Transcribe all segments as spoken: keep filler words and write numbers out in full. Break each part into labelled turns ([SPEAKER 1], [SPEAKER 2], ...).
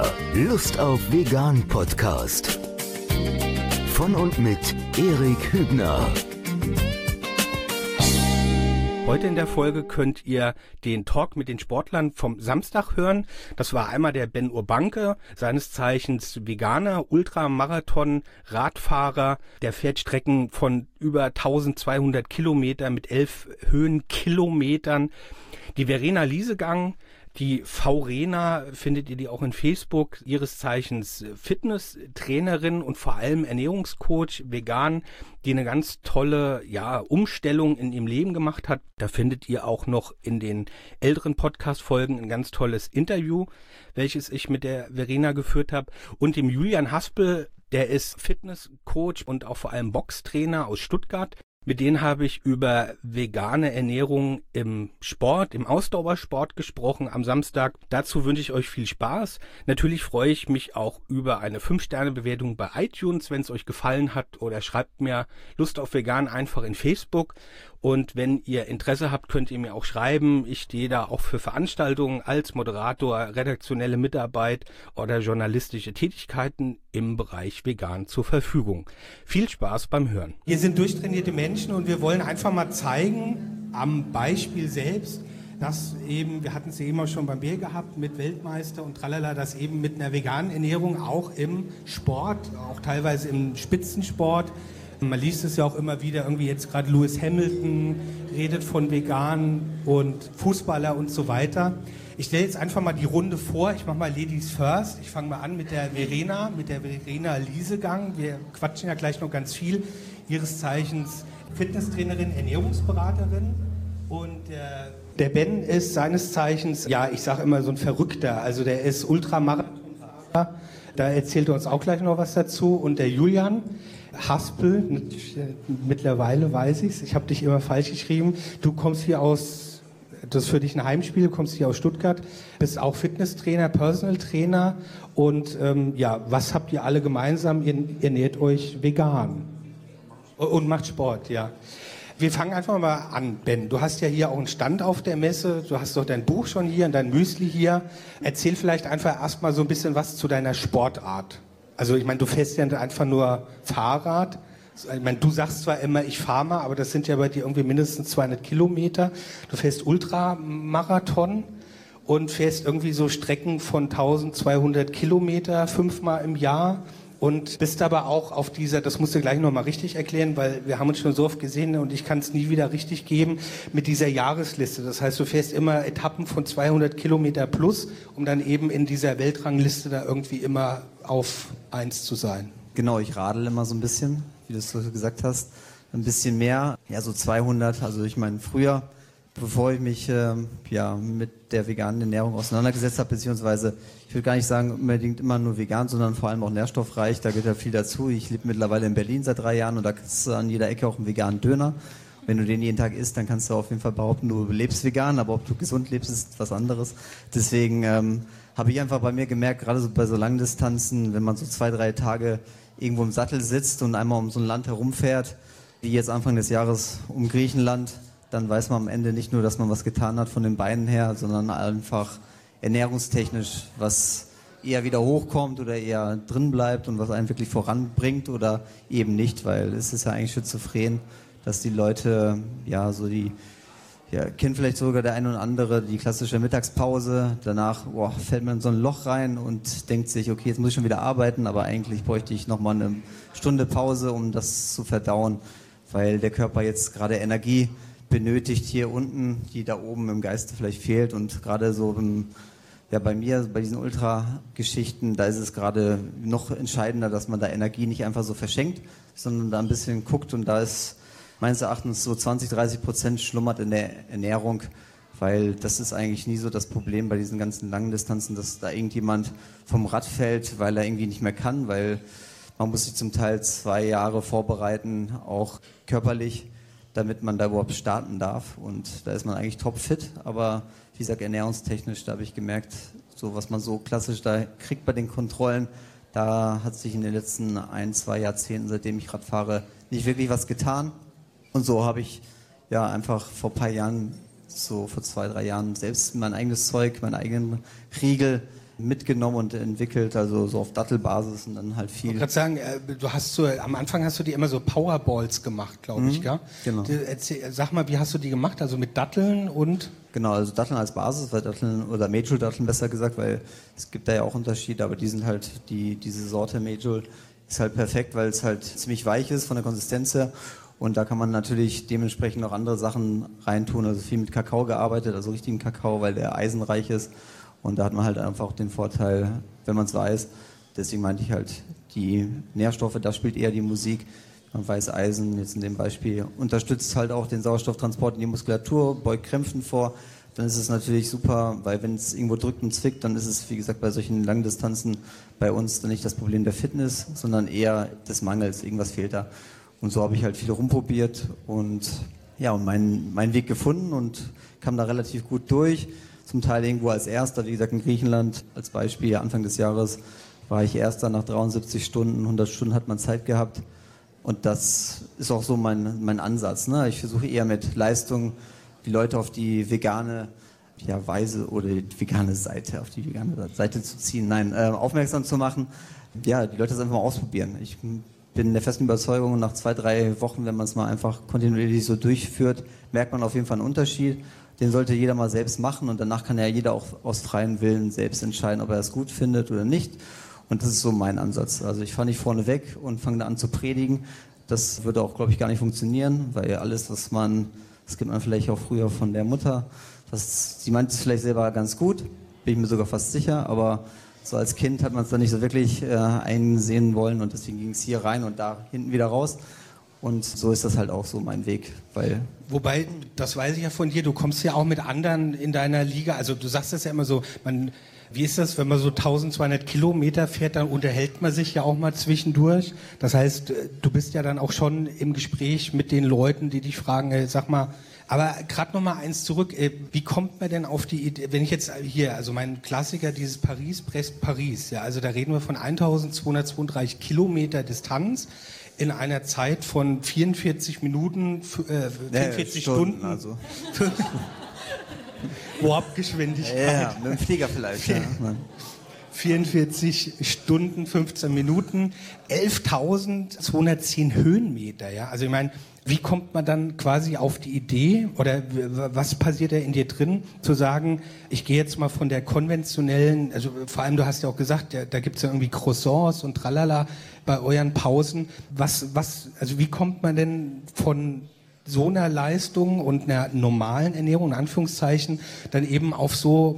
[SPEAKER 1] Der Lust auf Vegan Podcast. Von und mit Erik Hübner.
[SPEAKER 2] Heute in der Folge könnt ihr den Talk mit den Sportlern vom Samstag hören. Das war einmal der Ben Urbanke, seines Zeichens Veganer, Ultramarathon, Radfahrer. Der fährt Strecken von über eintausendzweihundert Kilometer mit elf Höhenkilometern. Die Verena Liesegang, die V-Rena, findet ihr die auch in Facebook, ihres Zeichens Fitnesstrainerin und vor allem Ernährungscoach, vegan, die eine ganz tolle ja, Umstellung in ihrem Leben gemacht hat. Da findet ihr auch noch in den älteren Podcast-Folgen ein ganz tolles Interview, welches ich mit der Verena geführt habe. Und dem Julian Haspel, der ist Fitnesscoach und auch vor allem Boxtrainer aus Stuttgart. Mit denen habe ich über vegane Ernährung im Sport, im Ausdauersport gesprochen am Samstag. Dazu wünsche ich euch viel Spaß. Natürlich freue ich mich auch über eine fünf Sterne Bewertung bei iTunes, wenn es euch gefallen hat, oder schreibt mir Lust auf Vegan einfach in Facebook. Und wenn ihr Interesse habt, könnt ihr mir auch schreiben. Ich stehe da auch für Veranstaltungen als Moderator, redaktionelle Mitarbeit oder journalistische Tätigkeiten im Bereich Vegan zur Verfügung. Viel Spaß beim Hören.
[SPEAKER 3] Wir sind durchtrainierte Menschen und wir wollen einfach mal zeigen, am Beispiel selbst, dass eben, wir hatten es eben auch schon beim Bier gehabt, mit Weltmeister und tralala, dass eben mit einer veganen Ernährung auch im Sport, auch teilweise im Spitzensport, man liest es ja auch immer wieder, irgendwie jetzt gerade Lewis Hamilton redet von vegan und Fußballer und so weiter. Ich stelle jetzt einfach mal die Runde vor, ich mache mal Ladies first. Ich fange mal an mit der Verena, mit der Verena Liesegang. Wir quatschen ja gleich noch ganz viel. Ihres Zeichens Fitnesstrainerin, Ernährungsberaterin. Und der, der Ben ist seines Zeichens, ja, ich sage immer so ein Verrückter. Also der ist Ultramarathonfahrer. Da erzählt er uns auch gleich noch was dazu. Und der Julian Haspel, mittlerweile weiß ich es, ich habe dich immer falsch geschrieben, du kommst hier aus, das ist für dich ein Heimspiel, du kommst hier aus Stuttgart, bist auch Fitnesstrainer, Personal Trainer und ähm, ja, was habt ihr alle gemeinsam? Ihr, ihr ernährt euch vegan und macht Sport, ja. Wir fangen einfach mal an, Ben. Du hast ja hier auch einen Stand auf der Messe, du hast doch dein Buch schon hier und dein Müsli hier. Erzähl vielleicht einfach erstmal so ein bisschen was zu deiner Sportart. Also ich meine, du fährst ja einfach nur Fahrrad. Ich meine, du sagst zwar immer, ich fahre mal, aber das sind ja bei dir irgendwie mindestens zweihundert Kilometer. Du fährst Ultramarathon und fährst irgendwie so Strecken von eintausendzweihundert Kilometer fünfmal im Jahr und bist aber auch auf dieser, das musst du gleich nochmal richtig erklären, weil wir haben uns schon so oft gesehen und ich kann es nie wieder richtig geben, mit dieser Jahresliste. Das heißt, du fährst immer Etappen von zweihundert Kilometer plus, um dann eben in dieser Weltrangliste da irgendwie immer auf eins zu sein.
[SPEAKER 4] Genau, ich radel immer so ein bisschen, wie du es so gesagt hast, ein bisschen mehr, ja so zweihundert, also ich meine früher, bevor ich mich äh, ja, mit der veganen Ernährung auseinandergesetzt habe, beziehungsweise ich würde gar nicht sagen unbedingt immer nur vegan, sondern vor allem auch nährstoffreich, da gehört ja viel dazu. Ich lebe mittlerweile in Berlin seit drei Jahren und da kriegst du an jeder Ecke auch einen veganen Döner. Wenn du den jeden Tag isst, dann kannst du auf jeden Fall behaupten, du lebst vegan, aber ob du gesund lebst, ist was anderes. Deswegen ähm, habe ich einfach bei mir gemerkt, gerade so bei so Langdistanzen, wenn man so zwei, drei Tage irgendwo im Sattel sitzt und einmal um so ein Land herumfährt, wie jetzt Anfang des Jahres um Griechenland, dann weiß man am Ende nicht nur, dass man was getan hat von den Beinen her, sondern einfach ernährungstechnisch, was eher wieder hochkommt oder eher drin bleibt und was einen wirklich voranbringt oder eben nicht, weil es ist ja eigentlich schizophren, dass die Leute, ja, so die, ja, kennt vielleicht sogar der eine oder andere die klassische Mittagspause, danach boah, fällt man in so ein Loch rein und denkt sich, okay, jetzt muss ich schon wieder arbeiten, aber eigentlich bräuchte ich nochmal eine Stunde Pause, um das zu verdauen, weil der Körper jetzt gerade Energie benötigt hier unten, die da oben im Geiste vielleicht fehlt und gerade so im, ja, bei mir, bei diesen Ultra-Geschichten, da ist es gerade noch entscheidender, dass man da Energie nicht einfach so verschenkt, sondern da ein bisschen guckt und da ist meines Erachtens so zwanzig, dreißig Prozent schlummert in der Ernährung, weil das ist eigentlich nie so das Problem bei diesen ganzen langen Distanzen, dass da irgendjemand vom Rad fällt, weil er irgendwie nicht mehr kann, weil man muss sich zum Teil zwei Jahre vorbereiten, auch körperlich, damit man da überhaupt starten darf und da ist man eigentlich topfit, aber wie gesagt, ernährungstechnisch, da habe ich gemerkt, so was man so klassisch da kriegt bei den Kontrollen, da hat sich in den letzten ein, zwei Jahrzehnten, seitdem ich Rad fahre, nicht wirklich was getan. Und so habe ich ja einfach vor ein paar Jahren, so vor zwei, drei Jahren, selbst mein eigenes Zeug, meinen eigenen Riegel mitgenommen und entwickelt, also so auf Dattelbasis und dann halt viel.
[SPEAKER 3] Ich wollte gerade sagen, du hast so, am Anfang hast du dir immer so Powerballs gemacht, glaube ich,
[SPEAKER 4] mhm,
[SPEAKER 3] gell?
[SPEAKER 4] Genau.
[SPEAKER 3] Erzähl, sag mal, wie hast du die gemacht? Also mit Datteln und?
[SPEAKER 4] Genau, also Datteln als Basis, weil Datteln, oder Majol-Datteln besser gesagt, weil es gibt da ja auch Unterschiede, aber die sind halt, die, diese Sorte Majol ist halt perfekt, weil es halt ziemlich weich ist von der Konsistenz her. Und da kann man natürlich dementsprechend noch andere Sachen reintun, also viel mit Kakao gearbeitet, also richtigen Kakao, weil der eisenreich ist. Und da hat man halt einfach auch den Vorteil, wenn man es weiß. Deswegen meinte ich halt, die Nährstoffe, da spielt eher die Musik. Man weiß, Eisen, jetzt in dem Beispiel, unterstützt halt auch den Sauerstofftransport in die Muskulatur, beugt Krämpfen vor. Dann ist es natürlich super, weil wenn es irgendwo drückt und zwickt, dann ist es, wie gesagt, bei solchen Langdistanzen bei uns dann nicht das Problem der Fitness, sondern eher des Mangels. Irgendwas fehlt da. Und so habe ich halt viel rumprobiert und ja, und meinen mein Weg gefunden und kam da relativ gut durch. Zum Teil irgendwo als Erster, wie gesagt in Griechenland als Beispiel, Anfang des Jahres war ich Erster nach dreiundsiebzig Stunden, hundert Stunden hat man Zeit gehabt und das ist auch so mein, mein Ansatz. Ne? Ich versuche eher mit Leistung die Leute auf die vegane ja, Weise oder die vegane Seite, auf die vegane Seite zu ziehen, nein, äh, aufmerksam zu machen. Ja, die Leute das einfach mal ausprobieren. Ich bin der festen Überzeugung, nach zwei, drei Wochen, wenn man es mal einfach kontinuierlich so durchführt, merkt man auf jeden Fall einen Unterschied. Den sollte jeder mal selbst machen und danach kann ja jeder auch aus freiem Willen selbst entscheiden, ob er es gut findet oder nicht. Und das ist so mein Ansatz. Also ich fahre nicht vorne weg und fange da an zu predigen. Das würde auch, glaube ich, gar nicht funktionieren, weil alles, was man, das kennt man vielleicht auch früher von der Mutter, das, sie meint es vielleicht selber ganz gut, bin ich mir sogar fast sicher, aber so als Kind hat man es dann nicht so wirklich äh, einsehen wollen und deswegen ging es hier rein und da hinten wieder raus. Und so ist das halt auch so mein Weg, weil...
[SPEAKER 3] Wobei, das weiß ich ja von dir, du kommst ja auch mit anderen in deiner Liga, also du sagst das ja immer so, man, wie ist das, wenn man so zwölfhundert Kilometer fährt, dann unterhält man sich ja auch mal zwischendurch. Das heißt, du bist ja dann auch schon im Gespräch mit den Leuten, die dich fragen, hey, sag mal, aber gerade noch mal eins zurück, wie kommt man denn auf die Idee, wenn ich jetzt hier, also mein Klassiker, dieses Paris-Brest-Paris, ja, also da reden wir von eintausendzweihundertzweiunddreißig Kilometer Distanz, in einer Zeit von vierundvierzig Minuten, äh, vierundvierzig ja, Stunden. Also. Warp-Geschwindigkeit.
[SPEAKER 4] Ja, mit dem Flieger vielleicht. Ja.
[SPEAKER 3] vierundvierzig Stunden, fünfzehn Minuten, elftausendzweihundertzehn Höhenmeter. Ja? Also ich meine, wie kommt man dann quasi auf die Idee oder was passiert da in dir drin, zu sagen, ich gehe jetzt mal von der konventionellen, also vor allem du hast ja auch gesagt, da, da gibt es ja irgendwie Croissants und tralala bei euren Pausen. Was, was, also wie kommt man denn von so einer Leistung und einer normalen Ernährung, in Anführungszeichen, dann eben auf so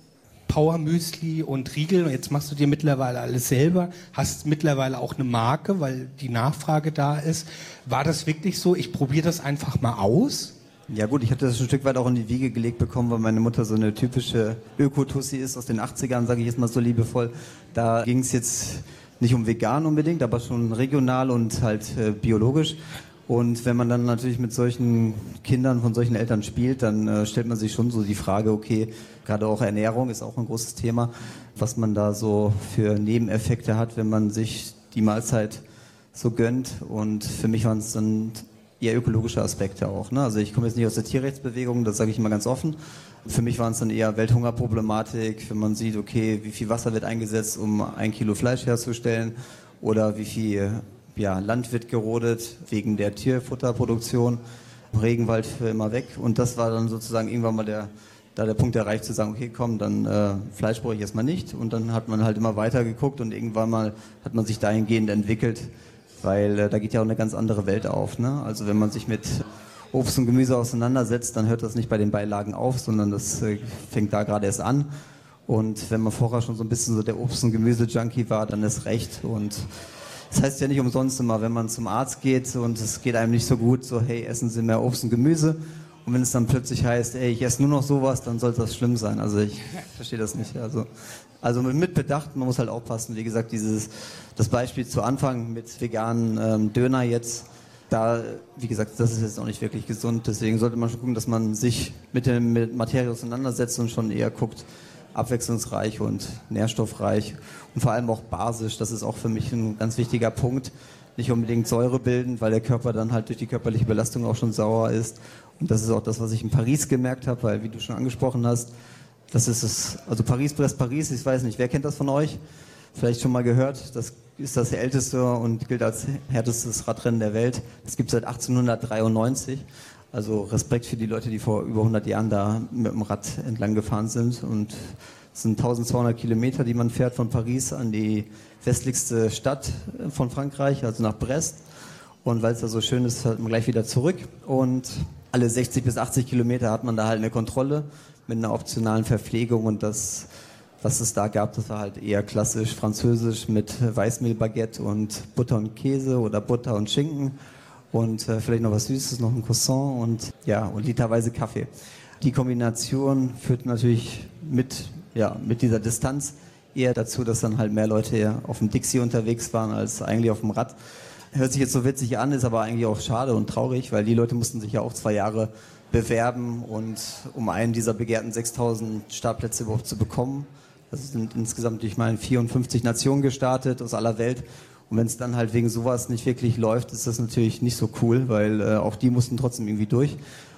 [SPEAKER 3] Power-Müsli und Riegel, jetzt machst du dir mittlerweile alles selber, hast mittlerweile auch eine Marke, weil die Nachfrage da ist. War das wirklich so, ich probiere das einfach mal aus?
[SPEAKER 4] Ja gut, ich hatte das ein Stück weit auch in die Wiege gelegt bekommen, weil meine Mutter so eine typische Öko-Tussi ist aus den achtzigern, sage ich jetzt mal so liebevoll. Da ging es jetzt nicht um vegan unbedingt, aber schon regional und halt äh, biologisch. Und wenn man dann natürlich mit solchen Kindern von solchen Eltern spielt, dann äh, stellt man sich schon so die Frage, okay, gerade auch Ernährung ist auch ein großes Thema, was man da so für Nebeneffekte hat, wenn man sich die Mahlzeit so gönnt. Und für mich waren es dann eher ökologische Aspekte auch. Ne? Also ich komme jetzt nicht aus der Tierrechtsbewegung, das sage ich immer ganz offen. Für mich waren es dann eher Welthungerproblematik, wenn man sieht, okay, wie viel Wasser wird eingesetzt, um ein Kilo Fleisch herzustellen oder wie viel ja, Land wird gerodet wegen der Tierfutterproduktion, Regenwald für immer weg. Und das war dann sozusagen irgendwann mal der, da der Punkt erreicht, zu sagen, okay, komm, dann äh, Fleisch brauche ich erstmal nicht. Und dann hat man halt immer weiter geguckt und irgendwann mal hat man sich dahingehend entwickelt, weil äh, da geht ja auch eine ganz andere Welt auf. Ne? Also wenn man sich mit Obst und Gemüse auseinandersetzt, dann hört das nicht bei den Beilagen auf, sondern das äh, fängt da gerade erst an. Und wenn man vorher schon so ein bisschen so der Obst- und Gemüse-Junkie war, dann ist recht. Und das heißt ja nicht umsonst immer, wenn man zum Arzt geht und es geht einem nicht so gut, so hey, essen Sie mehr Obst und Gemüse. Und wenn es dann plötzlich heißt, ey, ich esse nur noch sowas, dann sollte das schlimm sein. Also ich verstehe das nicht. Also, also mit Bedacht, man muss halt aufpassen. Wie gesagt, dieses, das Beispiel zu Anfang mit veganen ähm, Döner jetzt, da, wie gesagt, das ist jetzt auch nicht wirklich gesund. Deswegen sollte man schon gucken, dass man sich mit der mit Materie auseinandersetzt und schon eher guckt, abwechslungsreich und nährstoffreich und vor allem auch basisch. Das ist auch für mich ein ganz wichtiger Punkt. Nicht unbedingt Säure bilden, weil der Körper dann halt durch die körperliche Belastung auch schon sauer ist. Und das ist auch das, was ich in Paris gemerkt habe, weil, wie du schon angesprochen hast, Das ist es. Also Paris-Brest-Paris, ich weiß nicht, wer kennt das von euch? Vielleicht schon mal gehört. Das ist das älteste und gilt als härtestes Radrennen der Welt. Das gibt es seit achtzehnhundertdreiundneunzig. Also Respekt für die Leute, die vor über hundert Jahren da mit dem Rad entlang gefahren sind. Und es sind eintausendzweihundert Kilometer, die man fährt von Paris an die westlichste Stadt von Frankreich, also nach Brest. Und weil es da so schön ist, fährt man gleich wieder zurück. Und alle sechzig bis achtzig Kilometer hat man da halt eine Kontrolle mit einer optionalen Verpflegung. Und das, was es da gab, das war halt eher klassisch französisch mit Weißmehlbaguette und Butter und Käse oder Butter und Schinken. Und äh, vielleicht noch was Süßes, noch ein Croissant und ja, und literweise Kaffee. Die Kombination führt natürlich mit, ja, mit dieser Distanz eher dazu, dass dann halt mehr Leute auf dem Dixie unterwegs waren als eigentlich auf dem Rad. Hört sich jetzt so witzig an, ist aber eigentlich auch schade und traurig, weil die Leute mussten sich ja auch zwei Jahre bewerben und um einen dieser begehrten sechstausend Startplätze überhaupt zu bekommen. Das sind insgesamt, ich meine, vierundfünfzig Nationen gestartet aus aller Welt. Und wenn es dann halt wegen sowas nicht wirklich läuft, ist das natürlich nicht so cool, weil äh, auch die mussten trotzdem irgendwie durch.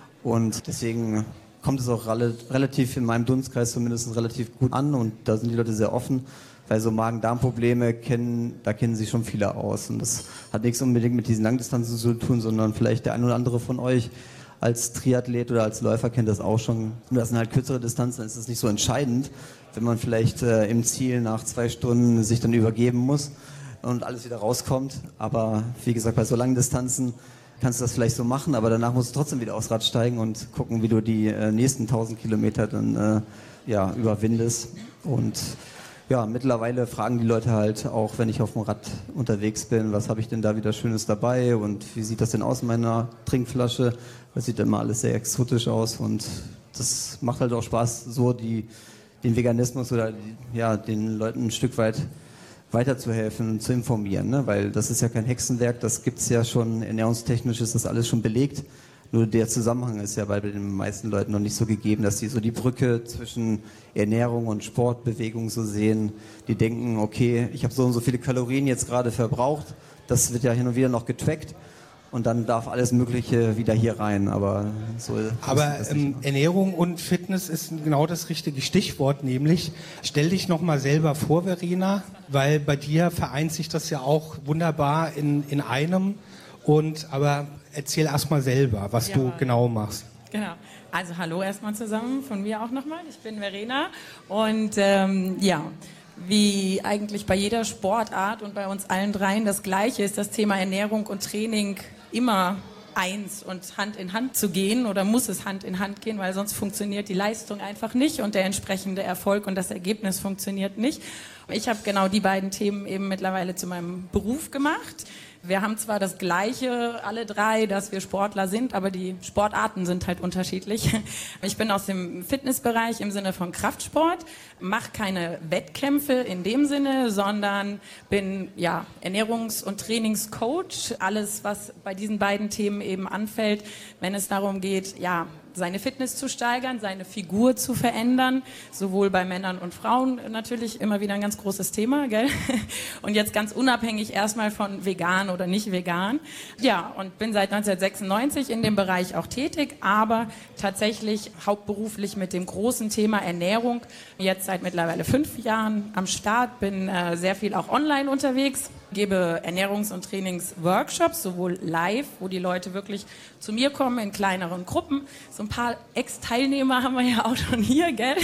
[SPEAKER 4] Und deswegen kommt es auch rel- relativ in meinem Dunstkreis zumindest relativ gut an und da sind die Leute sehr offen, weil so Magen-Darm-Probleme kennen, da kennen sich schon viele aus. Und das hat nichts unbedingt mit diesen Langdistanzen zu tun, sondern vielleicht der ein oder andere von euch als Triathlet oder als Läufer kennt das auch schon. Und das sind halt kürzere Distanzen, dann ist es nicht so entscheidend, wenn man vielleicht äh, im Ziel nach zwei Stunden sich dann übergeben muss und alles wieder rauskommt. Aber wie gesagt, bei so langen Distanzen kannst du das vielleicht so machen, aber danach musst du trotzdem wieder aufs Rad steigen und gucken, wie du die äh, nächsten tausend Kilometer dann äh, ja, überwindest. Und ja, mittlerweile fragen die Leute halt auch, wenn ich auf dem Rad unterwegs bin, was habe ich denn da wieder Schönes dabei und wie sieht das denn aus in meiner Trinkflasche? Das sieht immer alles sehr exotisch aus und das macht halt auch Spaß, so die, den Veganismus oder die, ja, den Leuten ein Stück weit weiterzuhelfen und zu informieren, ne? Weil das ist ja kein Hexenwerk, das gibt es ja schon, ernährungstechnisch ist das alles schon belegt, nur der Zusammenhang ist ja bei den meisten Leuten noch nicht so gegeben, dass die so die Brücke zwischen Ernährung und Sport, Bewegung so sehen, die denken, okay, ich habe so und so viele Kalorien jetzt gerade verbraucht, das wird ja hin und wieder noch getrackt und dann darf alles Mögliche wieder hier rein, aber so.
[SPEAKER 3] Aber ähm, Ernährung und Fitness ist genau das richtige Stichwort, nämlich stell dich noch mal selber vor, Verena, weil bei dir vereint sich das ja auch wunderbar in, in einem und aber erzähl erst mal selber, was ja, du genau machst.
[SPEAKER 5] Genau. Also hallo erstmal zusammen, von mir auch nochmal. Ich bin Verena und ähm, ja, wie eigentlich bei jeder Sportart und bei uns allen dreien das Gleiche ist das Thema Ernährung und Training immer eins und Hand in Hand zu gehen oder muss es Hand in Hand gehen, weil sonst funktioniert die Leistung einfach nicht und der entsprechende Erfolg und das Ergebnis funktioniert nicht. Ich habe genau die beiden Themen eben mittlerweile zu meinem Beruf gemacht. Wir haben zwar das Gleiche, alle drei, dass wir Sportler sind, aber die Sportarten sind halt unterschiedlich. Ich bin aus dem Fitnessbereich im Sinne von Kraftsport, mache keine Wettkämpfe in dem Sinne, sondern bin ja Ernährungs- und Trainingscoach. Alles, was bei diesen beiden Themen eben anfällt, wenn es darum geht, ja, seine Fitness zu steigern, seine Figur zu verändern, sowohl bei Männern und Frauen natürlich immer wieder ein ganz großes Thema, gell? Und jetzt ganz unabhängig erstmal von vegan oder nicht vegan. Ja, und bin seit neunzehnhundertsechsundneunzig in dem Bereich auch tätig, aber tatsächlich hauptberuflich mit dem großen Thema Ernährung. Jetzt seit mittlerweile fünf Jahren am Start, bin äh, sehr viel auch online unterwegs, gebe Ernährungs- und Trainingsworkshops, sowohl live, wo die Leute wirklich zu mir kommen in kleineren Gruppen. So ein paar Ex-Teilnehmer haben wir ja auch schon hier, gell?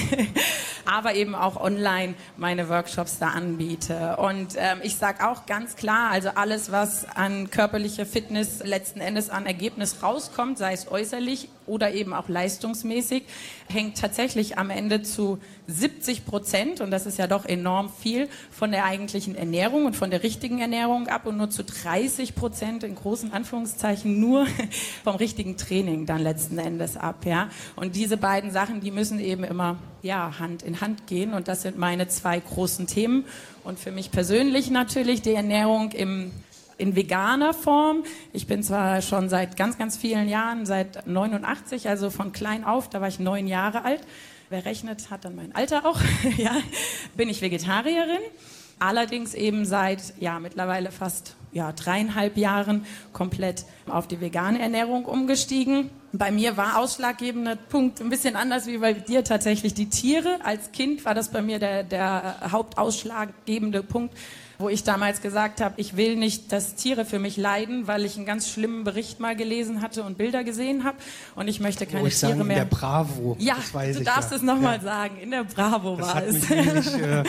[SPEAKER 5] Aber eben auch online meine Workshops da anbiete. Und ähm, ich sage auch ganz klar, also alles, was an körperlicher Fitness letzten Endes an Ergebnis rauskommt, sei es äußerlich oder eben auch leistungsmäßig, hängt tatsächlich am Ende zu siebzig Prozent, und das ist ja doch enorm viel, von der eigentlichen Ernährung und von der richtigen Ernährung ab und nur zu dreißig Prozent in großen Anführungszeichen nur vom richtigen Training dann letzten Endes ab, ja. Und diese beiden Sachen, die müssen eben immer, ja, Hand in Hand gehen, und das sind meine zwei großen Themen. Und für mich persönlich natürlich die Ernährung im in veganer Form. Ich bin zwar schon seit ganz, ganz vielen Jahren, seit neunundachtzig, also von klein auf, da war ich neun Jahre alt. Wer rechnet, hat dann mein Alter auch. Ja, bin ich Vegetarierin. Allerdings eben seit ja mittlerweile fast ja dreieinhalb Jahren komplett auf die vegane Ernährung umgestiegen. Bei mir war ausschlaggebender Punkt ein bisschen anders wie bei dir tatsächlich die Tiere. Als Kind war das bei mir der, der hauptausschlaggebende Punkt, wo ich damals gesagt habe, ich will nicht, dass Tiere für mich leiden, weil ich einen ganz schlimmen Bericht mal gelesen hatte und Bilder gesehen habe und ich möchte keine
[SPEAKER 3] Wo ich
[SPEAKER 5] Tiere
[SPEAKER 3] sagen,
[SPEAKER 5] mehr.
[SPEAKER 3] In der Bravo.
[SPEAKER 5] Ja,
[SPEAKER 3] das weiß
[SPEAKER 5] du
[SPEAKER 3] ich
[SPEAKER 5] darfst
[SPEAKER 3] ja.
[SPEAKER 5] es nochmal
[SPEAKER 3] ja.
[SPEAKER 5] sagen. In der Bravo
[SPEAKER 3] das
[SPEAKER 5] war
[SPEAKER 3] hat
[SPEAKER 5] es.
[SPEAKER 3] Mich nämlich, äh,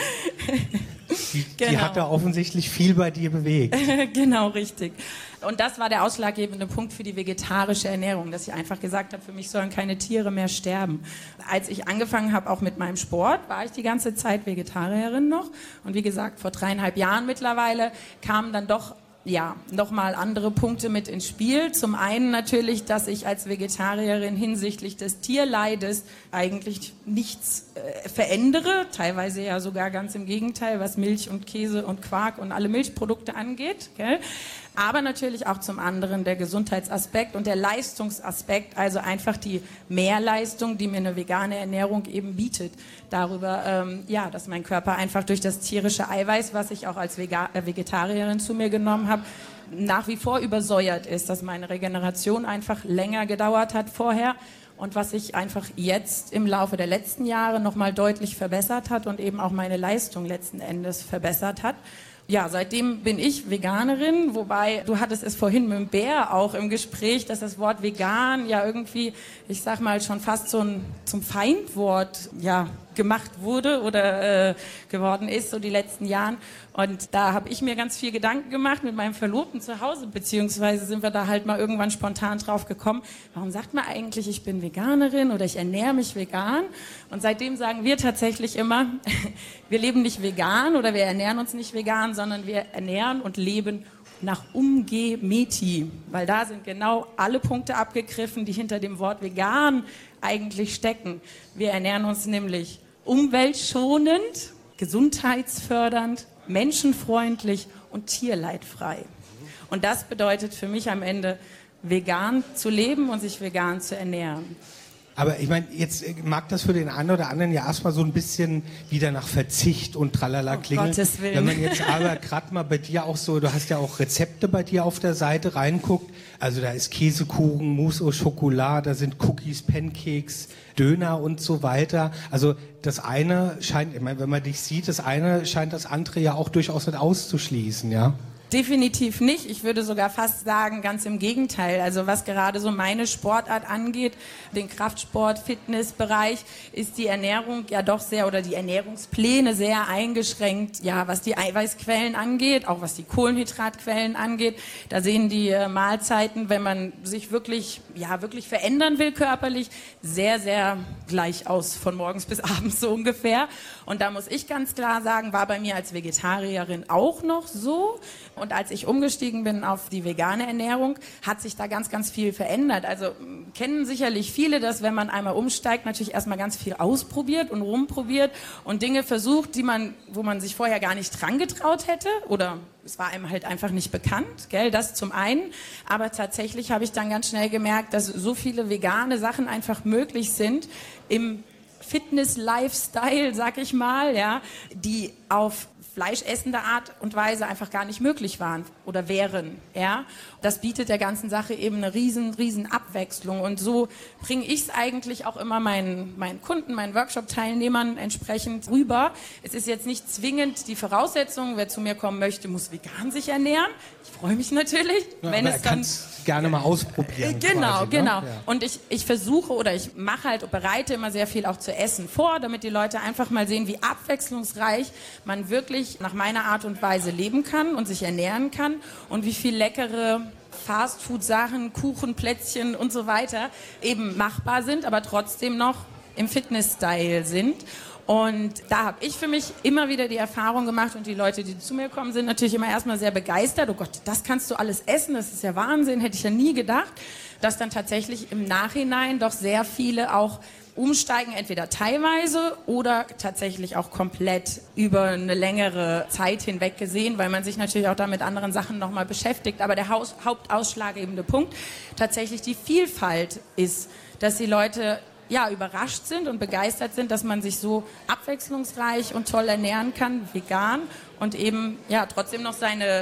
[SPEAKER 3] die,
[SPEAKER 5] genau.
[SPEAKER 3] die hat da offensichtlich viel bei dir bewegt.
[SPEAKER 5] Genau, richtig. Und das war der ausschlaggebende Punkt für die vegetarische Ernährung, dass ich einfach gesagt habe, für mich sollen keine Tiere mehr sterben. Als ich angefangen habe, auch mit meinem Sport, war ich die ganze Zeit Vegetarierin noch. Und wie gesagt, vor dreieinhalb Jahren mittlerweile kamen dann doch ja, nochmal andere Punkte mit ins Spiel. Zum einen natürlich, dass ich als Vegetarierin hinsichtlich des Tierleides eigentlich nichts äh, verändere, teilweise ja sogar ganz im Gegenteil, was Milch und Käse und Quark und alle Milchprodukte angeht, gell? Aber natürlich auch zum anderen der Gesundheitsaspekt und der Leistungsaspekt, also einfach die Mehrleistung, die mir eine vegane Ernährung eben bietet. Darüber, ähm, ja, dass mein Körper einfach durch das tierische Eiweiß, was ich auch als Vega- äh, Vegetarierin zu mir genommen habe, nach wie vor übersäuert ist, dass meine Regeneration einfach länger gedauert hat vorher. Und was sich einfach jetzt im Laufe der letzten Jahre nochmal deutlich verbessert hat und eben auch meine Leistung letzten Endes verbessert hat. Ja, seitdem bin ich Veganerin, wobei, du hattest es vorhin mit dem Bär auch im Gespräch, dass das Wort vegan ja irgendwie, ich sag mal, schon fast so ein, zum Feindwort, ja, gemacht wurde oder äh, geworden ist, so die letzten Jahren. Und da habe ich mir ganz viel Gedanken gemacht mit meinem Verlobten zu Hause, beziehungsweise sind wir da halt mal irgendwann spontan drauf gekommen, warum sagt man eigentlich, ich bin Veganerin oder ich ernähre mich vegan? Und seitdem sagen wir tatsächlich immer, wir leben nicht vegan oder wir ernähren uns nicht vegan, sondern wir ernähren und leben nach Umge-Meti, weil da sind genau alle Punkte abgegriffen, die hinter dem Wort vegan eigentlich stecken. Wir ernähren uns nämlich umweltschonend, gesundheitsfördernd, menschenfreundlich und tierleidfrei. Und das bedeutet für mich am Ende, vegan zu leben und sich vegan zu ernähren.
[SPEAKER 3] Aber ich meine, jetzt mag das für den einen oder anderen ja erstmal so ein bisschen wieder nach Verzicht und tralala klingen.
[SPEAKER 5] Um Gottes Willen.
[SPEAKER 3] Wenn man jetzt aber gerade mal bei dir auch so, du hast ja auch Rezepte bei dir auf der Seite reinguckt, also da ist Käsekuchen, Mousse au Chocolat, da sind Cookies, Pancakes, Döner und so weiter. Also das eine scheint, ich meine, wenn man dich sieht, das eine scheint das andere ja auch durchaus nicht auszuschließen, ja?
[SPEAKER 5] Definitiv nicht. Ich würde sogar fast sagen, ganz im Gegenteil. Also was gerade so meine Sportart angeht, den Kraftsport, Fitnessbereich, ist die Ernährung ja doch sehr, oder die Ernährungspläne sehr eingeschränkt, ja, was die Eiweißquellen angeht, auch was die Kohlenhydratquellen angeht. Da sehen die äh, Mahlzeiten, wenn man sich wirklich, ja, wirklich verändern will körperlich, sehr, sehr gleich aus, von morgens bis abends so ungefähr. Und da muss ich ganz klar sagen, war bei mir als Vegetarierin auch noch so. Und als ich umgestiegen bin auf die vegane Ernährung, hat sich da ganz, ganz viel verändert. Also kennen sicherlich viele, dass wenn man einmal umsteigt, natürlich erstmal ganz viel ausprobiert und rumprobiert und Dinge versucht, die man, wo man sich vorher gar nicht dran getraut hätte oder es war einem halt einfach nicht bekannt, gell? Das zum einen. Aber tatsächlich habe ich dann ganz schnell gemerkt, dass so viele vegane Sachen einfach möglich sind im Fitness-Lifestyle, sag ich mal, ja, die auf fleischessende Art und Weise einfach gar nicht möglich waren oder wären, ja. Das bietet der ganzen Sache eben eine riesen, riesen Abwechslung und so bringe ich es eigentlich auch immer meinen, meinen Kunden, meinen Workshop-Teilnehmern entsprechend rüber. Es ist jetzt nicht zwingend die Voraussetzung, wer zu mir kommen möchte, muss vegan sich ernähren. Ich freue mich natürlich,
[SPEAKER 3] Ja,
[SPEAKER 5] wenn
[SPEAKER 3] aber
[SPEAKER 5] es
[SPEAKER 3] er
[SPEAKER 5] dann...
[SPEAKER 3] gerne mal ausprobieren.
[SPEAKER 5] Genau,
[SPEAKER 3] quasi,
[SPEAKER 5] genau.
[SPEAKER 3] Ne? Ja.
[SPEAKER 5] Und ich, ich versuche oder ich mache halt, bereite immer sehr viel auch zu essen vor, damit die Leute einfach mal sehen, wie abwechslungsreich man wirklich nach meiner Art und Weise leben kann und sich ernähren kann und wie viel leckere Fastfood-Sachen, Kuchen, Plätzchen und so weiter eben machbar sind, aber trotzdem noch im Fitness-Style sind. Und da habe ich für mich immer wieder die Erfahrung gemacht und die Leute, die zu mir kommen, sind natürlich immer erstmal sehr begeistert. Oh Gott, das kannst du alles essen, das ist ja Wahnsinn, hätte ich ja nie gedacht. Dass dann tatsächlich im Nachhinein doch sehr viele auch umsteigen, entweder teilweise oder tatsächlich auch komplett über eine längere Zeit hinweg gesehen, weil man sich natürlich auch da mit anderen Sachen nochmal beschäftigt. Aber der Haus- hauptausschlaggebende Punkt tatsächlich die Vielfalt ist, dass die Leute ja, überrascht sind und begeistert sind, dass man sich so abwechslungsreich und toll ernähren kann, vegan und eben ja trotzdem noch seine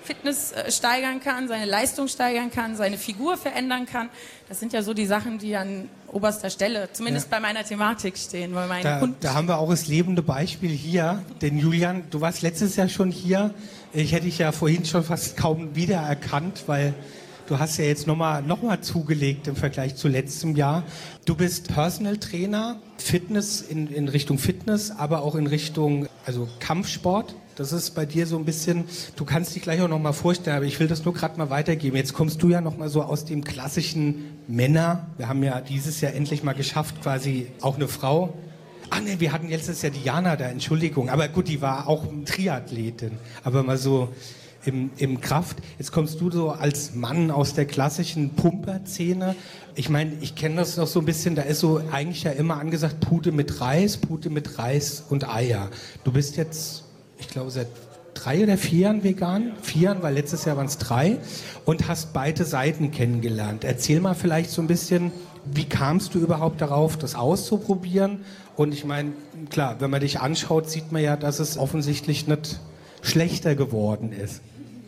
[SPEAKER 5] Fitness äh, steigern kann, seine Leistung steigern kann, seine Figur verändern kann. Das sind ja so die Sachen, die an oberster Stelle, zumindest ja. bei meiner Thematik stehen. Weil mein
[SPEAKER 3] da,
[SPEAKER 5] Hund
[SPEAKER 3] da haben wir auch das lebende Beispiel hier. Denn Julian, du warst letztes Jahr schon hier. Ich hätte dich ja vorhin schon fast kaum wiedererkannt, weil du hast ja jetzt nochmal noch mal zugelegt im Vergleich zu letztem Jahr. Du bist Personal Trainer, Fitness in, in Richtung Fitness, aber auch in Richtung also Kampfsport. Das ist bei dir so ein bisschen, du kannst dich gleich auch nochmal vorstellen, aber ich will das nur gerade mal weitergeben. Jetzt kommst du ja nochmal so aus dem klassischen Männer. Wir haben ja dieses Jahr endlich mal geschafft, quasi auch eine Frau. Ach ne, wir hatten letztes Jahr Diana da, Entschuldigung. Aber gut, die war auch Triathletin. Aber mal so im, im Kraft. Jetzt kommst du so als Mann aus der klassischen Pumper-Szene. Ich meine, ich kenne das noch so ein bisschen, da ist so eigentlich ja immer angesagt, Pute mit Reis, Pute mit Reis und Eier. Du bist jetzt, ich glaube, seit drei oder vier Jahren vegan. Vier Jahren, weil letztes Jahr waren es drei. Und hast beide Seiten kennengelernt. Erzähl mal vielleicht so ein bisschen, wie kamst du überhaupt darauf, das auszuprobieren? Und ich meine, klar, wenn man dich anschaut, sieht man ja, dass es offensichtlich nicht schlechter geworden ist.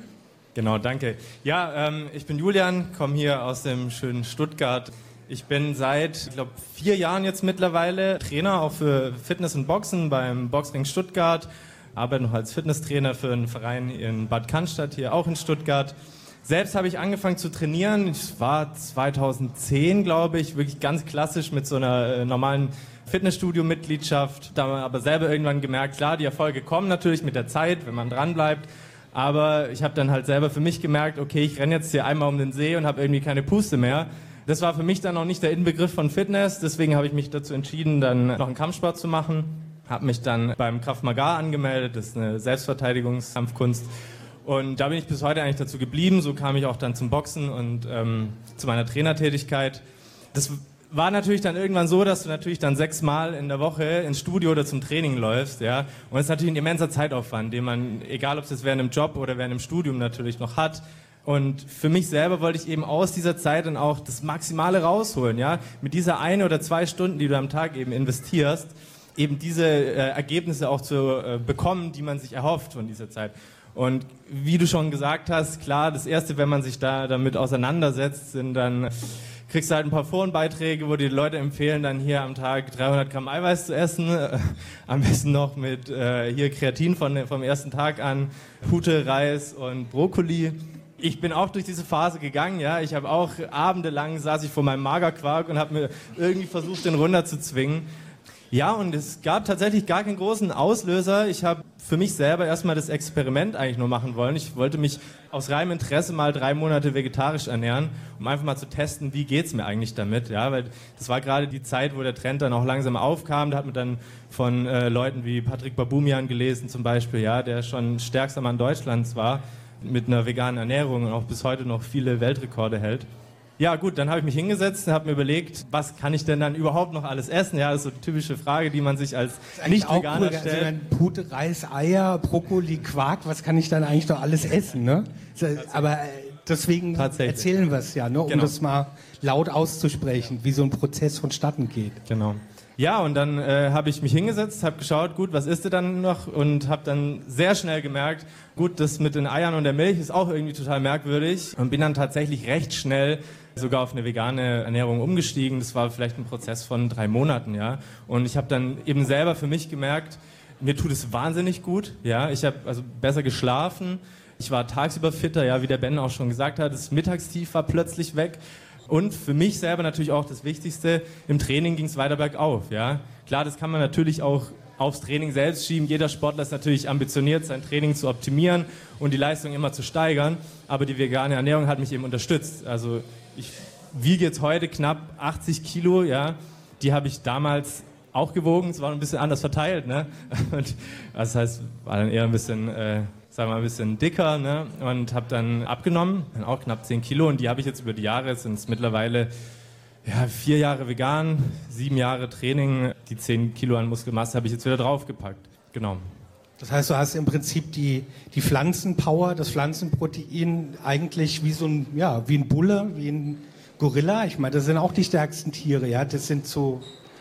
[SPEAKER 6] Genau, danke. Ja, ähm, ich bin Julian, komme hier aus dem schönen Stuttgart. Ich bin seit, ich glaube, vier Jahren jetzt mittlerweile Trainer, auch für Fitness und Boxen beim Boxring Stuttgart. Arbeite noch als Fitnesstrainer für einen Verein in Bad Cannstatt, hier auch in Stuttgart. Selbst habe ich angefangen zu trainieren. Ich war zweitausendzehn, glaube ich, wirklich ganz klassisch mit so einer äh, normalen Fitnessstudio-Mitgliedschaft. Da haben wir aber selber irgendwann gemerkt, klar, die Erfolge kommen natürlich mit der Zeit, wenn man dran bleibt. Aber ich habe dann halt selber für mich gemerkt, okay, ich renne jetzt hier einmal um den See und habe irgendwie keine Puste mehr. Das war für mich dann noch nicht der Inbegriff von Fitness. Deswegen habe ich mich dazu entschieden, dann noch einen Kampfsport zu machen. Habe mich dann beim Krav Maga angemeldet. Das ist eine Selbstverteidigungskampfkunst. Und da bin ich bis heute eigentlich dazu geblieben. So kam ich auch dann zum Boxen und ähm, zu meiner Trainertätigkeit. Das war natürlich dann irgendwann so, dass du natürlich dann sechsmal in der Woche ins Studio oder zum Training läufst, ja. Und das ist natürlich ein immenser Zeitaufwand, den man, egal ob es jetzt während dem Job oder während dem Studium natürlich noch hat. Und für mich selber wollte ich eben aus dieser Zeit dann auch das Maximale rausholen, ja. Mit dieser eine oder zwei Stunden, die du am Tag eben investierst, eben diese äh, Ergebnisse auch zu äh, bekommen, die man sich erhofft von dieser Zeit. Und wie du schon gesagt hast, klar, das Erste, wenn man sich da damit auseinandersetzt, sind dann, kriegst du halt ein paar Forenbeiträge, wo die Leute empfehlen, dann hier am Tag dreihundert Gramm Eiweiß zu essen, äh, am besten noch mit äh, hier Kreatin von, vom ersten Tag an, Pute, Reis und Brokkoli. Ich bin auch durch diese Phase gegangen, ja, ich habe auch abendelang saß ich vor meinem Magerquark und habe mir irgendwie versucht, den runterzuzwingen. Ja, und es gab tatsächlich gar keinen großen Auslöser. Ich habe für mich selber erstmal das Experiment eigentlich nur machen wollen. Ich wollte mich aus reinem Interesse mal drei Monate vegetarisch ernähren, um einfach mal zu testen, wie geht's mir eigentlich damit. Ja, weil das war gerade die Zeit, wo der Trend dann auch langsam aufkam. Da hat man dann von äh, Leuten wie Patrick Baboumian gelesen zum Beispiel, ja, der schon stärkster Mann Deutschlands war mit einer veganen Ernährung und auch bis heute noch viele Weltrekorde hält. Ja gut, dann habe ich mich hingesetzt und habe mir überlegt, was kann ich denn dann überhaupt noch alles essen? Ja, das ist so eine typische Frage, die man sich als Nicht-Veganer cool, stellt. Also
[SPEAKER 3] Pute, Reis, Eier, Brokkoli, Quark, was kann ich dann eigentlich noch alles essen? Ne? Aber deswegen erzählen wir es ja, ne? um genau. das mal laut auszusprechen, wie so ein Prozess vonstatten geht.
[SPEAKER 6] Genau. Ja, und dann äh, habe ich mich hingesetzt, habe geschaut, gut, was isst du dann noch? Und habe dann sehr schnell gemerkt, gut, das mit den Eiern und der Milch ist auch irgendwie total merkwürdig. Und bin dann tatsächlich recht schnell sogar auf eine vegane Ernährung umgestiegen. Das war vielleicht ein Prozess von drei Monaten, ja. Und ich habe dann eben selber für mich gemerkt, mir tut es wahnsinnig gut, ja. Ich habe also besser geschlafen. Ich war tagsüber fitter, ja, wie der Ben auch schon gesagt hat. Das Mittagstief war plötzlich weg. Und für mich selber natürlich auch das Wichtigste, im Training ging es weiter bergauf, ja. Klar, das kann man natürlich auch aufs Training selbst schieben. Jeder Sportler ist natürlich ambitioniert, sein Training zu optimieren und die Leistung immer zu steigern. Aber die vegane Ernährung hat mich eben unterstützt. Also ich wiege jetzt heute knapp achtzig Kilo, ja. Die habe ich damals auch gewogen. Es war ein bisschen anders verteilt, ne. Und das heißt, war dann eher ein bisschen... Äh, sagen wir mal ein bisschen dicker, ne? Und habe dann abgenommen, dann auch knapp zehn Kilo und die habe ich jetzt über die Jahre, jetzt sind es mittlerweile ja, vier Jahre vegan, sieben Jahre Training, die zehn Kilo an Muskelmasse habe ich jetzt wieder draufgepackt, genau.
[SPEAKER 3] Das heißt, du hast im Prinzip die, die Pflanzenpower, das Pflanzenprotein eigentlich wie so ein, ja, wie ein Bulle, wie ein Gorilla, ich meine, das sind auch die stärksten Tiere, ja, das sind so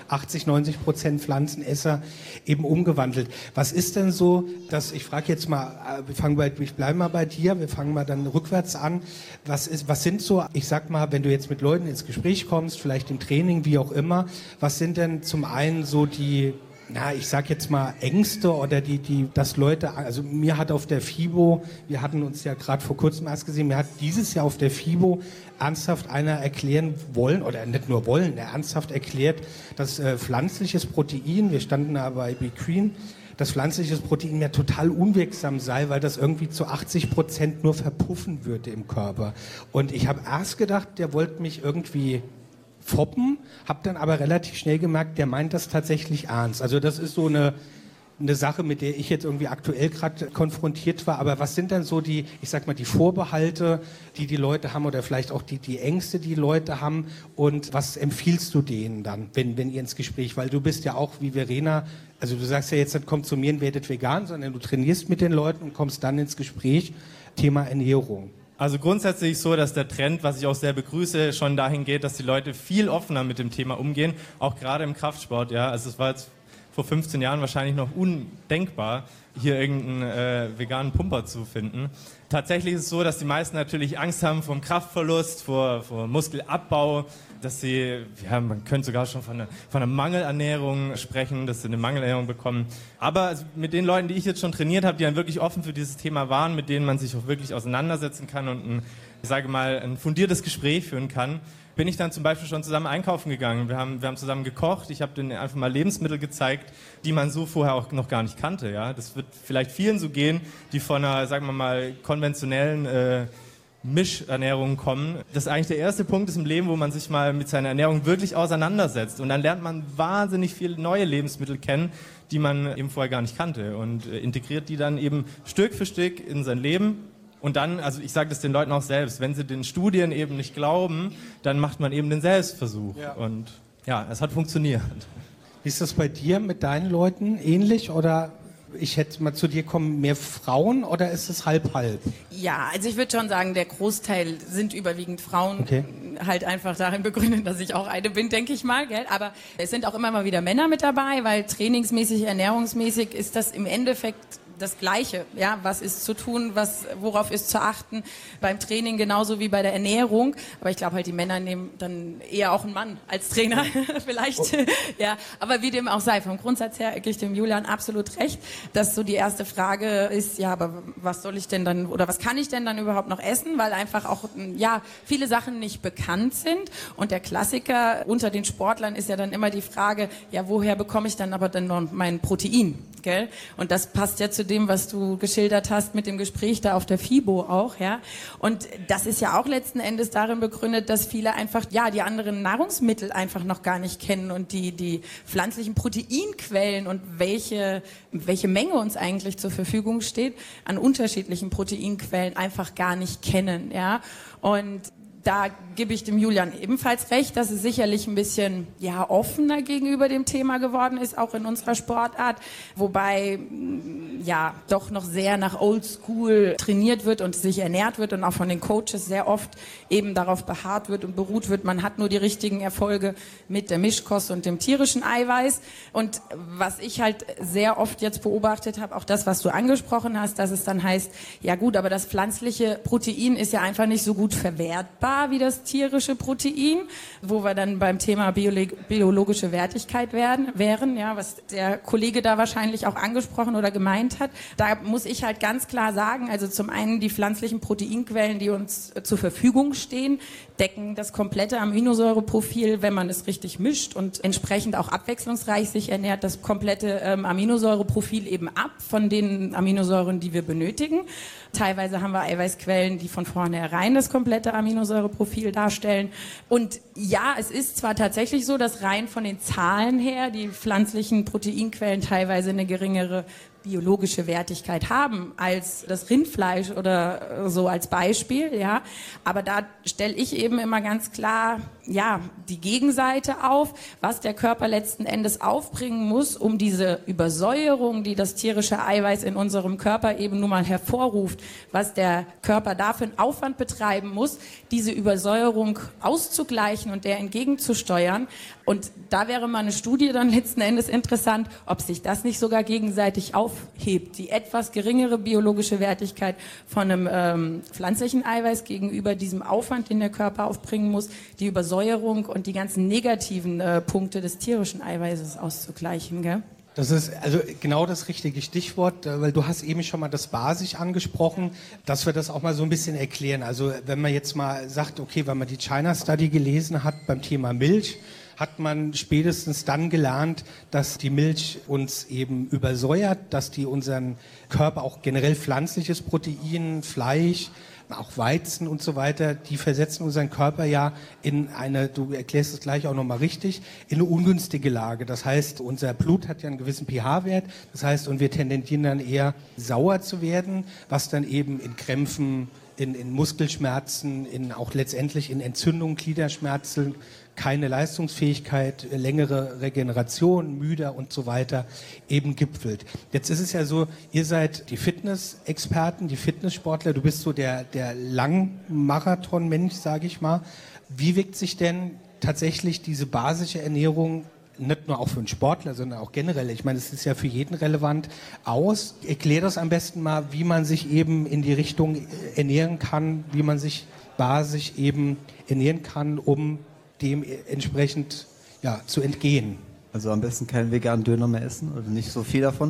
[SPEAKER 3] achtzig, neunzig Prozent Pflanzenesser eben umgewandelt. Was ist denn so, dass ich frage jetzt mal, wir fangen bei, ich bleibe mal bei dir, wir fangen mal dann rückwärts an. Was ist, was sind so, ich sag mal, wenn du jetzt mit Leuten ins Gespräch kommst, vielleicht im Training, wie auch immer, was sind denn zum einen so die, na, ich sag jetzt mal Ängste oder die, die, dass Leute, also mir hat auf der FIBO, wir hatten uns ja gerade vor kurzem erst gesehen, mir hat dieses Jahr auf der FIBO ernsthaft einer erklären wollen, oder nicht nur wollen, er ernsthaft erklärt, dass äh, pflanzliches Protein, wir standen da bei Be Green, dass pflanzliches Protein ja total unwirksam sei, weil das irgendwie zu achtzig Prozent nur verpuffen würde im Körper. Und ich habe erst gedacht, der wollte mich irgendwie foppen, habe dann aber relativ schnell gemerkt, der meint das tatsächlich ernst. Also das ist so eine, eine Sache, mit der ich jetzt irgendwie aktuell gerade konfrontiert war. Aber was sind dann so die, ich sag mal, die Vorbehalte, die die Leute haben oder vielleicht auch die, die Ängste, die Leute haben? Und was empfiehlst du denen dann, wenn, wenn ihr ins Gespräch, weil du bist ja auch wie Verena, also du sagst ja jetzt nicht, kommt zu mir und werdet vegan, sondern du trainierst mit den Leuten und kommst dann ins Gespräch, Thema Ernährung.
[SPEAKER 6] Also grundsätzlich so, dass der Trend, was ich auch sehr begrüße, schon dahin geht, dass die Leute viel offener mit dem Thema umgehen, auch gerade im Kraftsport. Ja, also es war jetzt vor fünfzehn Jahren wahrscheinlich noch undenkbar, hier irgendeinen äh, veganen Pumper zu finden. Tatsächlich ist es so, dass die meisten natürlich Angst haben vor Kraftverlust, vor, vor Muskelabbau, dass sie, ja, man könnte sogar schon von einer, von einer Mangelernährung sprechen, dass sie eine Mangelernährung bekommen. Aber mit den Leuten, die ich jetzt schon trainiert habe, die dann wirklich offen für dieses Thema waren, mit denen man sich auch wirklich auseinandersetzen kann und ein, ich sage mal, ein fundiertes Gespräch führen kann, bin ich dann zum Beispiel schon zusammen einkaufen gegangen. Wir haben, wir haben zusammen gekocht. Ich habe denen einfach mal Lebensmittel gezeigt, die man so vorher auch noch gar nicht kannte. Ja, das wird vielleicht vielen so gehen, die von einer, sagen wir mal, konventionellen äh, Mischernährung kommen. Das ist eigentlich der erste Punkt ist im Leben, wo man sich mal mit seiner Ernährung wirklich auseinandersetzt. Und dann lernt man wahnsinnig viele neue Lebensmittel kennen, die man eben vorher gar nicht kannte. Und äh, integriert die dann eben Stück für Stück in sein Leben. Und dann, also ich sage das den Leuten auch selbst, wenn sie den Studien eben nicht glauben, dann macht man eben den Selbstversuch. Ja. Und ja, es hat funktioniert.
[SPEAKER 3] Ist das bei dir mit deinen Leuten ähnlich oder ich hätte mal zu dir kommen, mehr Frauen oder ist es halb-halb?
[SPEAKER 5] Ja, also ich würde schon sagen, der Großteil sind überwiegend Frauen.
[SPEAKER 3] Okay.
[SPEAKER 5] Halt einfach darin begründet, dass ich auch eine bin, denke ich mal, gell? Aber es sind auch immer mal wieder Männer mit dabei, weil trainingsmäßig, ernährungsmäßig ist das im Endeffekt das Gleiche, ja, was ist zu tun, was, worauf ist zu achten, beim Training genauso wie bei der Ernährung, aber ich glaube halt, die Männer nehmen dann eher auch einen Mann als Trainer, vielleicht, oh. Ja, aber wie dem auch sei, vom Grundsatz her gebe ich dem Julian absolut recht, dass so die erste Frage ist, ja, aber was soll ich denn dann, oder was kann ich denn dann überhaupt noch essen, weil einfach auch, ja, viele Sachen nicht bekannt sind und der Klassiker unter den Sportlern ist ja dann immer die Frage, ja, woher bekomme ich dann aber dann noch mein Protein, gell, und das passt ja zu dem, was du geschildert hast mit dem Gespräch da auf der FIBO auch, ja. Und das ist ja auch letzten Endes darin begründet, dass viele einfach, ja, die anderen Nahrungsmittel einfach noch gar nicht kennen und die, die pflanzlichen Proteinquellen und welche, welche Menge uns eigentlich zur Verfügung steht, an unterschiedlichen Proteinquellen einfach gar nicht kennen, ja. Und da gebe ich dem Julian ebenfalls recht, dass es sicherlich ein bisschen ja, offener gegenüber dem Thema geworden ist, auch in unserer Sportart, wobei ja doch noch sehr nach Oldschool trainiert wird und sich ernährt wird und auch von den Coaches sehr oft eben darauf beharrt wird und beruht wird, man hat nur die richtigen Erfolge mit der Mischkost und dem tierischen Eiweiß. Und was ich halt sehr oft jetzt beobachtet habe, auch das, was du angesprochen hast, dass es dann heißt, ja gut, aber das pflanzliche Protein ist ja einfach nicht so gut verwertbar wie das tierische Protein, wo wir dann beim Thema Biolog- biologische Wertigkeit werden, wären, ja, was der Kollege da wahrscheinlich auch angesprochen oder gemeint hat. Da muss ich halt ganz klar sagen, also zum einen die pflanzlichen Proteinquellen, die uns zur Verfügung stehen, decken das komplette Aminosäureprofil, wenn man es richtig mischt und entsprechend auch abwechslungsreich sich ernährt, das komplette ähm, Aminosäureprofil eben ab von den Aminosäuren, die wir benötigen. Teilweise haben wir Eiweißquellen, die von vornherein das komplette Aminosäureprofil darstellen. Und ja, es ist zwar tatsächlich so, dass rein von den Zahlen her die pflanzlichen Proteinquellen teilweise eine geringere biologische Wertigkeit haben als das Rindfleisch oder so als Beispiel, ja. Aber da stelle ich eben immer ganz klar, ja, die Gegenseite auf, was der Körper letzten Endes aufbringen muss, um diese Übersäuerung, die das tierische Eiweiß in unserem Körper eben nun mal hervorruft, was der Körper dafür einen Aufwand betreiben muss, diese diese Übersäuerung auszugleichen und der entgegenzusteuern. Und da wäre mal eine Studie dann letzten Endes interessant, ob sich das nicht sogar gegenseitig aufhebt. Die etwas geringere biologische Wertigkeit von einem ähm, pflanzlichen Eiweiß gegenüber diesem Aufwand, den der Körper aufbringen muss, die Übersäuerung und die ganzen negativen äh, Punkte des tierischen Eiweißes auszugleichen, gell?
[SPEAKER 3] Das ist also genau das richtige Stichwort, weil du hast eben schon mal das Basisch angesprochen, dass wir das auch mal so ein bisschen erklären. Also wenn man jetzt mal sagt, okay, wenn man die China Study gelesen hat beim Thema Milch, hat man spätestens dann gelernt, dass die Milch uns eben übersäuert, dass die unseren Körper auch generell pflanzliches Protein, Fleisch, auch Weizen und so weiter, die versetzen unseren Körper ja in eine, du erklärst es gleich auch nochmal richtig, in eine ungünstige Lage. Das heißt, unser Blut hat ja einen gewissen pH-Wert, das heißt, und wir tendieren dann eher sauer zu werden, was dann eben in Krämpfen, in, in Muskelschmerzen, in auch letztendlich in Entzündungen, Gliederschmerzen, keine Leistungsfähigkeit, längere Regeneration, müder und so weiter eben gipfelt. Jetzt ist es ja so, ihr seid die Fitnessexperten, die Fitnesssportler, du bist so der, der Langmarathon-Mensch, sage ich mal. Wie wirkt sich denn tatsächlich diese basische Ernährung nicht nur auch für einen Sportler, sondern auch generell, ich meine, es ist ja für jeden relevant, aus? Erklär das am besten mal, wie man sich eben in die Richtung ernähren kann, wie man sich basisch eben ernähren kann, um dem entsprechend ja, zu entgehen.
[SPEAKER 4] Also am besten keinen veganen Döner mehr essen oder nicht so viel davon,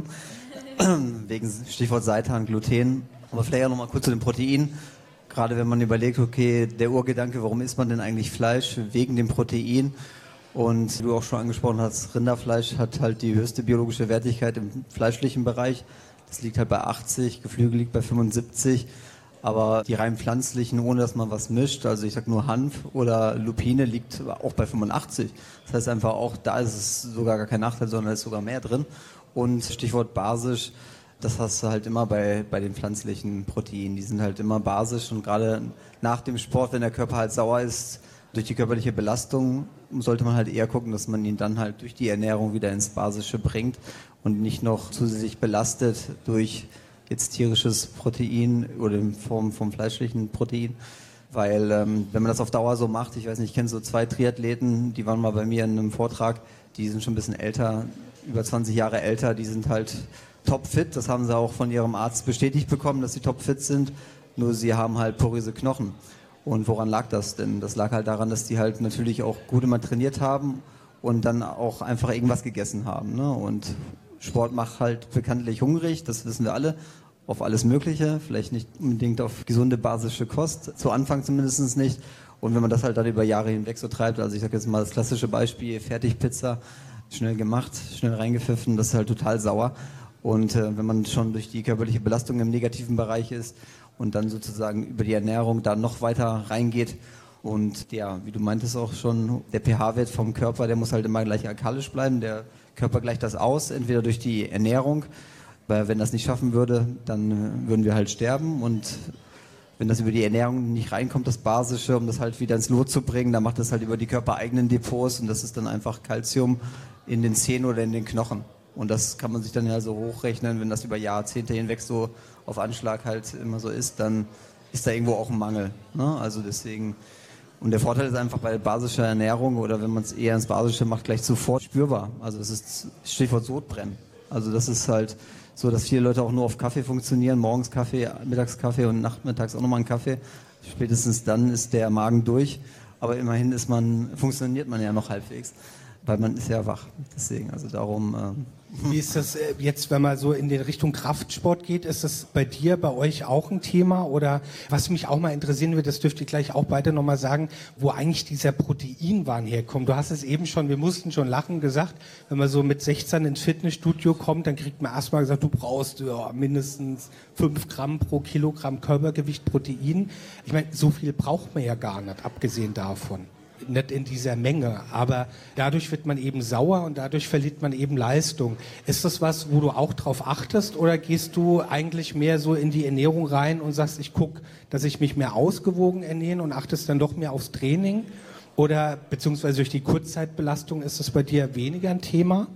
[SPEAKER 4] wegen Stichwort Seitan, Gluten. Aber vielleicht auch noch mal kurz zu den Proteinen. Gerade wenn man überlegt, okay, der Urgedanke, warum isst man denn eigentlich Fleisch? Wegen dem Protein. Und wie du auch schon angesprochen hast, Rinderfleisch hat halt die höchste biologische Wertigkeit im fleischlichen Bereich. Das liegt halt bei achtzig, Geflügel liegt bei fünfundsiebzig. Aber die rein pflanzlichen, ohne dass man was mischt, also ich sag nur Hanf oder Lupine, liegt auch bei fünfundachtzig. Das heißt einfach auch, da ist es sogar gar kein Nachteil, sondern ist sogar mehr drin. Und Stichwort basisch, das hast du halt immer bei, bei den pflanzlichen Proteinen. Die sind halt immer basisch und gerade nach dem Sport, wenn der Körper halt sauer ist, durch die körperliche Belastung, sollte man halt eher gucken, dass man ihn dann halt durch die Ernährung wieder ins Basische bringt und nicht noch zusätzlich belastet durch jetzt tierisches Protein oder in Form vom fleischlichen Protein, weil ähm, wenn man das auf Dauer so macht, ich weiß nicht, ich kenne so zwei Triathleten, die waren mal bei mir in einem Vortrag, die sind schon ein bisschen älter, über zwanzig Jahre älter, die sind halt topfit, das haben sie auch von ihrem Arzt bestätigt bekommen, dass sie topfit sind, nur sie haben halt poröse Knochen. Und woran lag das denn? Das lag halt daran, dass die halt natürlich auch gut immer trainiert haben und dann auch einfach irgendwas gegessen haben, ne? Und Sport macht halt bekanntlich hungrig, das wissen wir alle, auf alles Mögliche, vielleicht nicht unbedingt auf gesunde basische Kost, zu Anfang zumindest nicht. Und wenn man das halt dann über Jahre hinweg so treibt, also ich sage jetzt mal das klassische Beispiel, Fertigpizza, schnell gemacht, schnell reingepfiffen, das ist halt total sauer. Und äh, wenn man schon durch die körperliche Belastung im negativen Bereich ist und dann sozusagen über die Ernährung da noch weiter reingeht und ja, wie du meintest auch schon, der pH-Wert vom Körper, der muss halt immer gleich alkalisch bleiben, der Körper gleicht das aus, entweder durch die Ernährung, weil wenn das nicht schaffen würde, dann würden wir halt sterben und wenn das über die Ernährung nicht reinkommt, das Basische, um das halt wieder ins Lot zu bringen, dann macht das halt über die körpereigenen Depots und das ist dann einfach Calcium in den Zähnen oder in den Knochen. Und das kann man sich dann ja so hochrechnen, wenn das über Jahrzehnte hinweg so auf Anschlag halt immer so ist, dann ist da irgendwo auch ein Mangel, ne? Also deswegen, und der Vorteil ist einfach bei basischer Ernährung oder wenn man es eher ins Basische macht, gleich sofort spürbar. Also es ist Stichwort Sodbrennen. Also das ist halt so, dass viele Leute auch nur auf Kaffee funktionieren, morgens Kaffee, mittags Kaffee und nachmittags auch nochmal einen Kaffee. Spätestens dann ist der Magen durch, aber immerhin ist man, funktioniert man ja noch halbwegs, weil man ist ja wach. Deswegen, also darum... Ähm
[SPEAKER 3] Wie ist das jetzt, wenn man so in die Richtung Kraftsport geht? Ist das bei dir, bei euch auch ein Thema? Oder was mich auch mal interessieren würde, das dürft ihr gleich auch beide nochmal sagen, wo eigentlich dieser Proteinwahn herkommt. Du hast es eben schon, wir mussten schon lachen, gesagt, wenn man so mit sechzehn ins Fitnessstudio kommt, dann kriegt man erstmal gesagt, du brauchst ja, mindestens fünf Gramm pro Kilogramm Körpergewicht Protein. Ich meine, so viel braucht man ja gar nicht, abgesehen davon. Nicht in dieser Menge, aber dadurch wird man eben sauer und dadurch verliert man eben Leistung. Ist das was, wo du auch drauf achtest oder gehst du eigentlich mehr so in die Ernährung rein und sagst, ich gucke, dass ich mich mehr ausgewogen ernähre und achtest dann doch mehr aufs Training? Oder beziehungsweise durch die Kurzzeitbelastung ist das bei dir weniger ein Thema?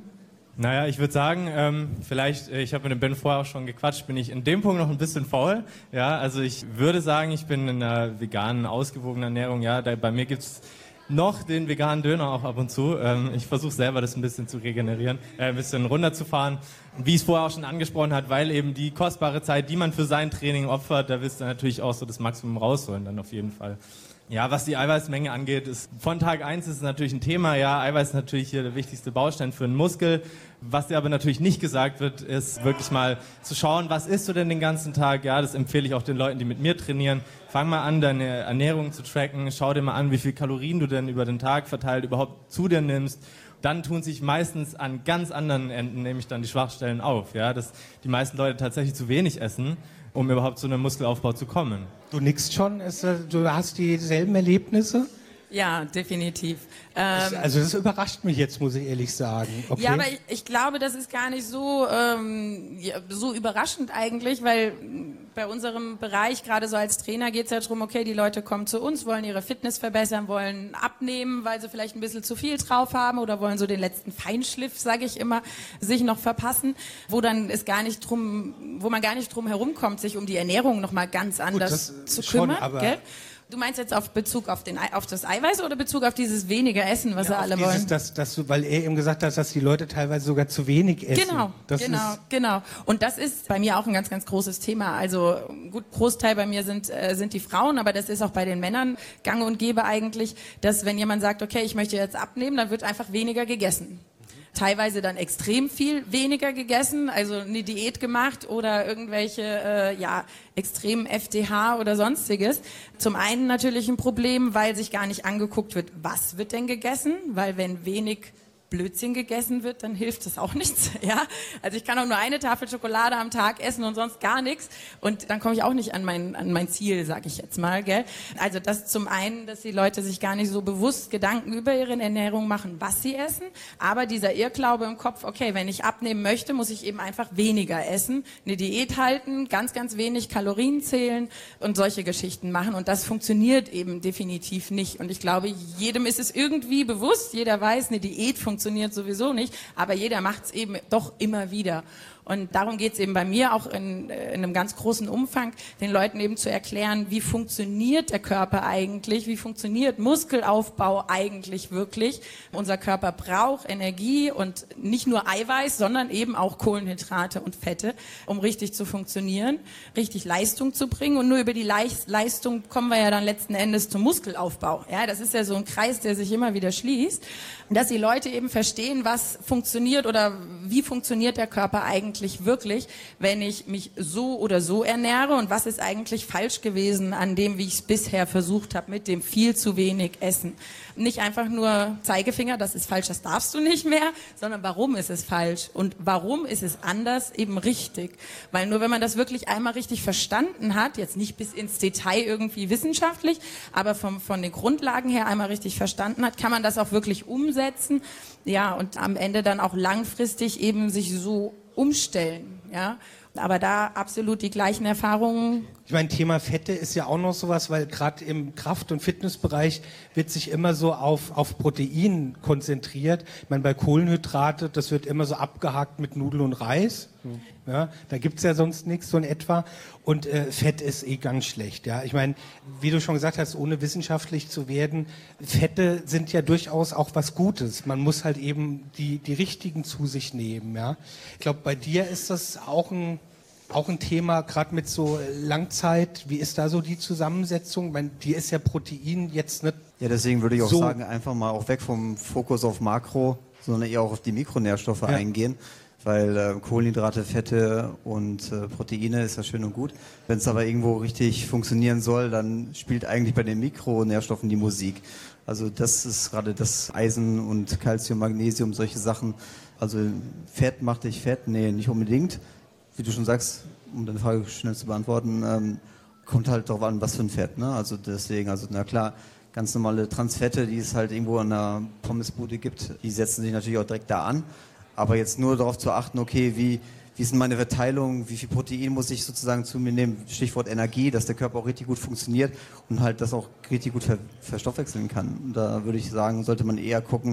[SPEAKER 6] Naja, ich würde sagen, ähm, vielleicht, ich habe mit dem Ben vorher auch schon gequatscht, bin ich in dem Punkt noch ein bisschen faul. Ja, also ich würde sagen, ich bin in einer veganen, ausgewogenen Ernährung. Ja, da, bei mir gibt's noch den veganen Döner auch ab und zu. Ähm, ich versuche selber das ein bisschen zu regenerieren, äh, ein bisschen runterzufahren. Wie es vorher auch schon angesprochen hat, weil eben die kostbare Zeit, die man für sein Training opfert, da willst du natürlich auch so das Maximum rausholen, dann auf jeden Fall. Ja, was die Eiweißmenge angeht, ist von Tag eins ist es natürlich ein Thema. Ja, Eiweiß ist natürlich hier der wichtigste Baustein für einen Muskel. Was dir aber natürlich nicht gesagt wird, ist wirklich mal zu schauen, was isst du denn den ganzen Tag? Ja, das empfehle ich auch den Leuten, die mit mir trainieren. Fang mal an, deine Ernährung zu tracken. Schau dir mal an, wie viel Kalorien du denn über den Tag verteilt überhaupt zu dir nimmst. Dann tun sich meistens an ganz anderen Enden nämlich dann die Schwachstellen auf. Ja, dass die meisten Leute tatsächlich zu wenig essen, um überhaupt zu einem Muskelaufbau zu kommen.
[SPEAKER 3] Du nickst schon, ist, du hast dieselben Erlebnisse?
[SPEAKER 5] Ja, definitiv.
[SPEAKER 3] Ähm, also das überrascht mich jetzt, muss ich ehrlich sagen. Okay.
[SPEAKER 5] Ja, aber ich, ich glaube, das ist gar nicht so, ähm, ja, so überraschend eigentlich, weil bei unserem Bereich, gerade so als Trainer, geht es ja darum, okay, die Leute kommen zu uns, wollen ihre Fitness verbessern, wollen abnehmen, weil sie vielleicht ein bisschen zu viel drauf haben oder wollen so den letzten Feinschliff, sage ich immer, sich noch verpassen, wo dann ist gar nicht drum, wo man gar nicht drum herumkommt, sich um die Ernährung nochmal ganz anders Gut, zu kümmern. Schon, aber gell? Du meinst jetzt auf Bezug auf, den, auf das Eiweiß oder Bezug auf dieses weniger Essen, was ja, sie alle dieses, wollen?
[SPEAKER 3] Das, das, du, weil er eben gesagt hat, dass die Leute teilweise sogar zu wenig essen.
[SPEAKER 5] Genau,
[SPEAKER 3] das
[SPEAKER 5] genau, genau. Und das ist bei mir auch ein ganz, ganz großes Thema. Also gut, Großteil bei mir sind, äh, sind die Frauen, aber das ist auch bei den Männern gang und gäbe eigentlich, dass wenn jemand sagt, okay, ich möchte jetzt abnehmen, dann wird einfach weniger gegessen. Teilweise dann extrem viel weniger gegessen, also eine Diät gemacht oder irgendwelche äh, ja extremen F D H oder sonstiges. Zum einen natürlich ein Problem, weil sich gar nicht angeguckt wird, was wird denn gegessen, weil wenn wenig Blödsinn gegessen wird, dann hilft das auch nichts. Ja, also ich kann auch nur eine Tafel Schokolade am Tag essen und sonst gar nichts und dann komme ich auch nicht an mein an mein Ziel, sage ich jetzt mal, gell? Also das zum einen, dass die Leute sich gar nicht so bewusst Gedanken über ihre Ernährung machen, was sie essen, aber dieser Irrglaube im Kopf, okay, wenn ich abnehmen möchte, muss ich eben einfach weniger essen, eine Diät halten, ganz ganz wenig Kalorien zählen und solche Geschichten machen und das funktioniert eben definitiv nicht und ich glaube, jedem ist es irgendwie bewusst, jeder weiß, eine Diät funktioniert funktioniert sowieso nicht, aber jeder macht es eben doch immer wieder. Und darum geht es eben bei mir auch in, in einem ganz großen Umfang, den Leuten eben zu erklären, wie funktioniert der Körper eigentlich, wie funktioniert Muskelaufbau eigentlich wirklich. Unser Körper braucht Energie und nicht nur Eiweiß, sondern eben auch Kohlenhydrate und Fette, um richtig zu funktionieren, richtig Leistung zu bringen. Und nur über die Leistung kommen wir ja dann letzten Endes zum Muskelaufbau. Ja, das ist ja so ein Kreis, der sich immer wieder schließt. Dass die Leute eben verstehen, was funktioniert oder wie funktioniert der Körper eigentlich wirklich, wenn ich mich so oder so ernähre und was ist eigentlich falsch gewesen an dem, wie ich es bisher versucht habe, mit dem viel zu wenig Essen. Nicht einfach nur Zeigefinger, das ist falsch, das darfst du nicht mehr, sondern warum ist es falsch und warum ist es anders eben richtig. Weil nur wenn man das wirklich einmal richtig verstanden hat, jetzt nicht bis ins Detail irgendwie wissenschaftlich, aber vom, von den Grundlagen her einmal richtig verstanden hat, kann man das auch wirklich umsetzen, ja, und am Ende dann auch langfristig eben sich so umstellen, ja. Aber da absolut die gleichen Erfahrungen.
[SPEAKER 3] Ich meine, Thema Fette ist ja auch noch sowas, weil gerade im Kraft- und Fitnessbereich wird sich immer so auf, auf Protein konzentriert. Ich meine, bei Kohlenhydrate, das wird immer so abgehakt mit Nudeln und Reis. Ja, da gibt's ja sonst nichts so in etwa. Und äh, Fett ist eh ganz schlecht. Ja, ich meine, wie du schon gesagt hast, ohne wissenschaftlich zu werden, Fette sind ja durchaus auch was Gutes. Man muss halt eben die, die richtigen zu sich nehmen. Ja, ich glaube, bei dir ist das auch ein Auch ein Thema, gerade mit so Langzeit, wie ist da so die Zusammensetzung? Ich meine, die ist ja Protein jetzt nicht.
[SPEAKER 4] Ja, deswegen würde ich auch
[SPEAKER 3] so
[SPEAKER 4] sagen, einfach mal auch weg vom Fokus auf Makro, sondern eher auch auf die Mikronährstoffe ja. eingehen, weil äh, Kohlenhydrate, Fette und äh, Proteine ist ja schön und gut. Wenn es aber irgendwo richtig funktionieren soll, dann spielt eigentlich bei den Mikronährstoffen die Musik. Also das ist gerade das Eisen und Calcium, Magnesium, solche Sachen. Also Fett macht dich fett? Nee, nicht unbedingt. Wie du schon sagst, um deine Frage schnell zu beantworten, ähm, kommt halt darauf an, was für ein Fett, ne? Also deswegen, also na klar, ganz normale Transfette, die es halt irgendwo an einer Pommesbude gibt, die setzen sich natürlich auch direkt da an. Aber jetzt nur darauf zu achten, okay, wie, wie ist denn meine Verteilung, wie viel Protein muss ich sozusagen zu mir nehmen, Stichwort Energie, dass der Körper auch richtig gut funktioniert und halt das auch richtig gut ver verstoffwechseln kann. Und da würde ich sagen, sollte man eher gucken,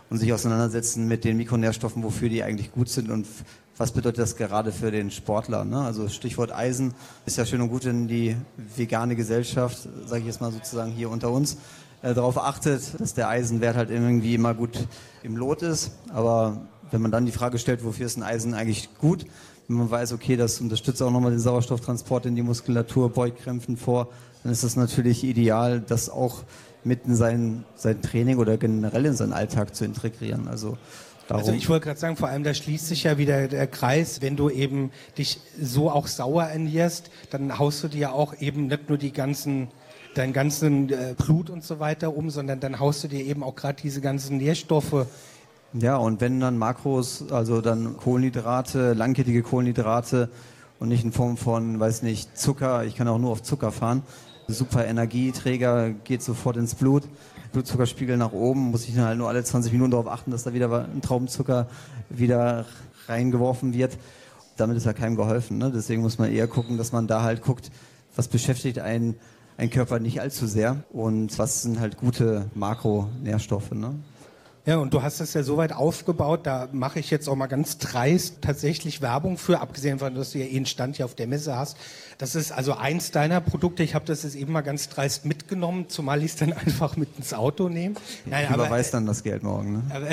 [SPEAKER 4] und sich auseinandersetzen mit den Mikronährstoffen, wofür die eigentlich gut sind und was bedeutet das gerade für den Sportler. Ne? Also Stichwort Eisen ist ja schön und gut, wenn die vegane Gesellschaft, sage ich jetzt mal sozusagen hier unter uns, äh, darauf achtet, dass der Eisenwert halt irgendwie immer gut im Lot ist. Aber wenn man dann die Frage stellt, wofür ist ein Eisen eigentlich gut, wenn man weiß, okay, das unterstützt auch nochmal den Sauerstofftransport in die Muskulatur, beugt Krämpfen vor, dann ist das natürlich ideal, das auch mit in sein, sein Training oder generell in seinen Alltag zu integrieren. Also, darum.
[SPEAKER 3] also ich wollte gerade sagen, vor allem da schließt sich ja wieder der Kreis, wenn du eben dich so auch sauer ernährst, dann haust du dir ja auch eben nicht nur die ganzen, deinen ganzen äh, Blut und so weiter um, sondern dann haust du dir eben auch gerade diese ganzen Nährstoffe.
[SPEAKER 4] Ja, und wenn dann Makros, also dann Kohlenhydrate, langkettige Kohlenhydrate und nicht in Form von, weiß nicht, Zucker, ich kann auch nur auf Zucker fahren, super Energieträger, geht sofort ins Blut, Blutzuckerspiegel nach oben, muss ich dann halt nur alle zwanzig Minuten darauf achten, dass da wieder ein Traubenzucker wieder reingeworfen wird. Damit ist ja keinem geholfen, ne? Deswegen muss man eher gucken, dass man da halt guckt, was beschäftigt einen, einen Körper nicht allzu sehr und was sind halt gute Makronährstoffe, ne?
[SPEAKER 3] Ja, und du hast das ja so weit aufgebaut, da mache ich jetzt auch mal ganz dreist tatsächlich Werbung für, abgesehen davon, dass du ja eh einen Stand hier auf der Messe hast. Das ist also eins deiner Produkte, ich habe das jetzt eben mal ganz dreist mitgenommen, zumal ich es dann einfach mit ins Auto nehme.
[SPEAKER 4] Nein, ich überweise dann das Geld morgen, ne?
[SPEAKER 3] Aber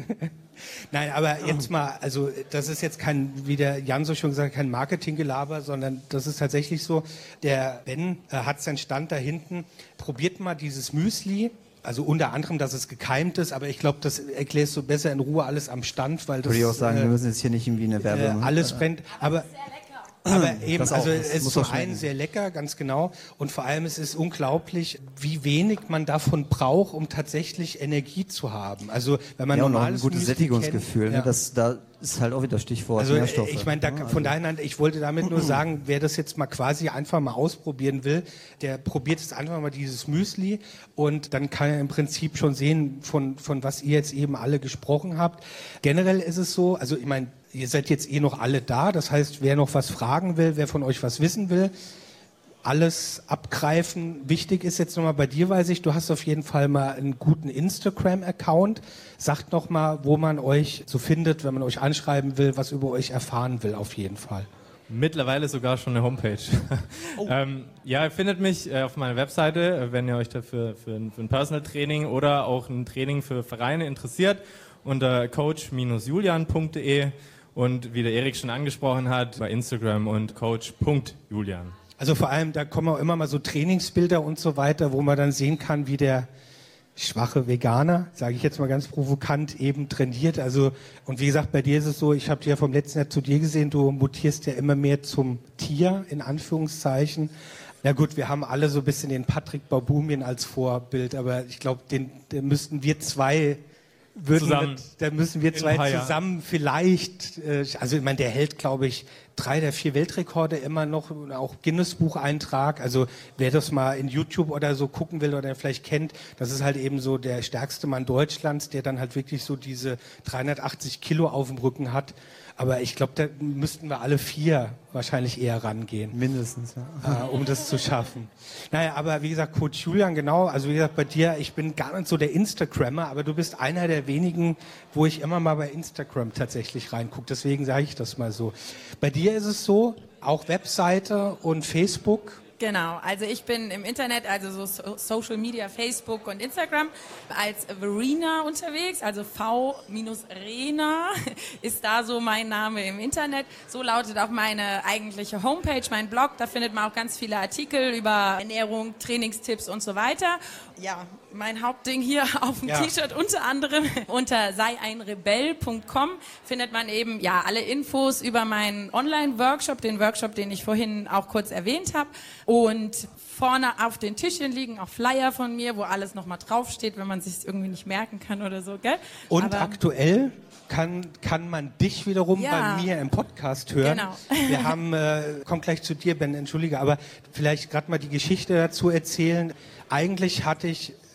[SPEAKER 3] Nein, aber jetzt mal, also das ist jetzt kein, wie der Jan so schon gesagt hat, kein Marketinggelaber, sondern das ist tatsächlich so, der Ben äh, hat seinen Stand da hinten, probiert mal dieses Müsli. Also unter anderem, dass es gekeimt ist, aber ich glaube, das erklärst du besser in Ruhe alles am Stand, weil das...
[SPEAKER 4] Würde ich auch sagen,
[SPEAKER 3] äh,
[SPEAKER 4] wir müssen jetzt hier nicht irgendwie eine Werbung...
[SPEAKER 3] Äh, alles brennt, aber... Aber eben,
[SPEAKER 4] Das auch,
[SPEAKER 3] also
[SPEAKER 4] das
[SPEAKER 3] es ist
[SPEAKER 4] muss
[SPEAKER 3] zum
[SPEAKER 4] auch schmecken.
[SPEAKER 3] einen sehr lecker, ganz genau. Und vor allem es ist unglaublich, wie wenig man davon braucht, um tatsächlich Energie zu haben. Also wenn man
[SPEAKER 4] Ja, und auch ein
[SPEAKER 3] normales
[SPEAKER 4] gutes
[SPEAKER 3] Müsli
[SPEAKER 4] Sättigungsgefühl.
[SPEAKER 3] kennt,
[SPEAKER 4] Ne?
[SPEAKER 3] ja.
[SPEAKER 4] Das, da ist halt auch wieder Stichwort
[SPEAKER 3] Also
[SPEAKER 4] Nährstoffe.
[SPEAKER 3] ich meine, da,
[SPEAKER 4] ne?
[SPEAKER 3] von daher, ich wollte damit nur sagen, wer das jetzt mal quasi einfach mal ausprobieren will, der probiert jetzt einfach mal dieses Müsli und dann kann er im Prinzip schon sehen, von, von was ihr jetzt eben alle gesprochen habt. Generell ist es so, also ich meine, ihr seid jetzt eh noch alle da, das heißt, wer noch was fragen will, wer von euch was wissen will, alles abgreifen. Wichtig ist jetzt nochmal bei dir, weiß ich, du hast auf jeden Fall mal einen guten Instagram-Account. Sagt nochmal, wo man euch so findet, wenn man euch anschreiben will, was über euch erfahren will, auf jeden Fall.
[SPEAKER 6] Mittlerweile sogar schon eine Homepage. Oh. ähm, ja, ihr findet mich äh, auf meiner Webseite, wenn ihr euch dafür für ein, für ein Personal Training oder auch ein Training für Vereine interessiert, unter coach Bindestrich julian punkt de und wie der Erik schon angesprochen hat, bei Instagram und coach punkt julian.
[SPEAKER 3] Also vor allem, da kommen auch immer mal so Trainingsbilder und so weiter, wo man dann sehen kann, wie der schwache Veganer, sage ich jetzt mal ganz provokant, eben trainiert. Also und wie gesagt, bei dir ist es so, ich habe ja vom letzten Jahr zu dir gesehen, du mutierst ja immer mehr zum Tier, in Anführungszeichen. Ja gut, wir haben alle so ein bisschen den Patrick Baumien als Vorbild, aber ich glaube, den, den müssten wir zwei würden
[SPEAKER 6] zusammen
[SPEAKER 3] mit, da müssen wir zwei zusammen vielleicht, äh, also ich meine, der hält, glaube ich, drei der vier Weltrekorde immer noch, auch Guinness-Bucheintrag. Also wer das mal in YouTube oder so gucken will oder vielleicht kennt, das ist halt eben so der stärkste Mann Deutschlands, der dann halt wirklich so diese dreihundertachtzig Kilo auf dem Rücken hat. Aber ich glaube, da müssten wir alle vier wahrscheinlich eher rangehen.
[SPEAKER 4] Mindestens, ja.
[SPEAKER 3] Äh, um das zu schaffen. Naja, aber wie gesagt, Coach Julian, genau, also wie gesagt, bei dir, ich bin gar nicht so der Instagrammer, aber du bist einer der wenigen, wo ich immer mal bei Instagram tatsächlich reingucke. Deswegen sage ich das mal so. Bei dir ist es so, auch Webseite und Facebook.
[SPEAKER 5] Genau, also ich bin im Internet, also so Social Media, Facebook und Instagram als Verena unterwegs, also V-Rena ist da so mein Name im Internet. So lautet auch meine eigentliche Homepage, mein Blog, da findet man auch ganz viele Artikel über Ernährung, Trainingstipps und so weiter. Ja, mein Hauptding hier auf dem ja. T-Shirt unter anderem unter sei ein rebell punkt com findet man eben ja alle Infos über meinen Online-Workshop, den Workshop, den ich vorhin auch kurz erwähnt habe. Und vorne auf den Tischchen liegen auch Flyer von mir, wo alles nochmal draufsteht, wenn man sich irgendwie nicht merken kann oder so, gell?
[SPEAKER 3] Und
[SPEAKER 5] Aber
[SPEAKER 3] aktuell kann, kann man dich wiederum
[SPEAKER 5] ja.
[SPEAKER 3] bei mir im Podcast hören.
[SPEAKER 5] Genau.
[SPEAKER 3] Wir haben, äh, kommt gleich zu dir, Ben, entschuldige, aber vielleicht gerade mal die Geschichte dazu erzählen. Eigentlich hatte ich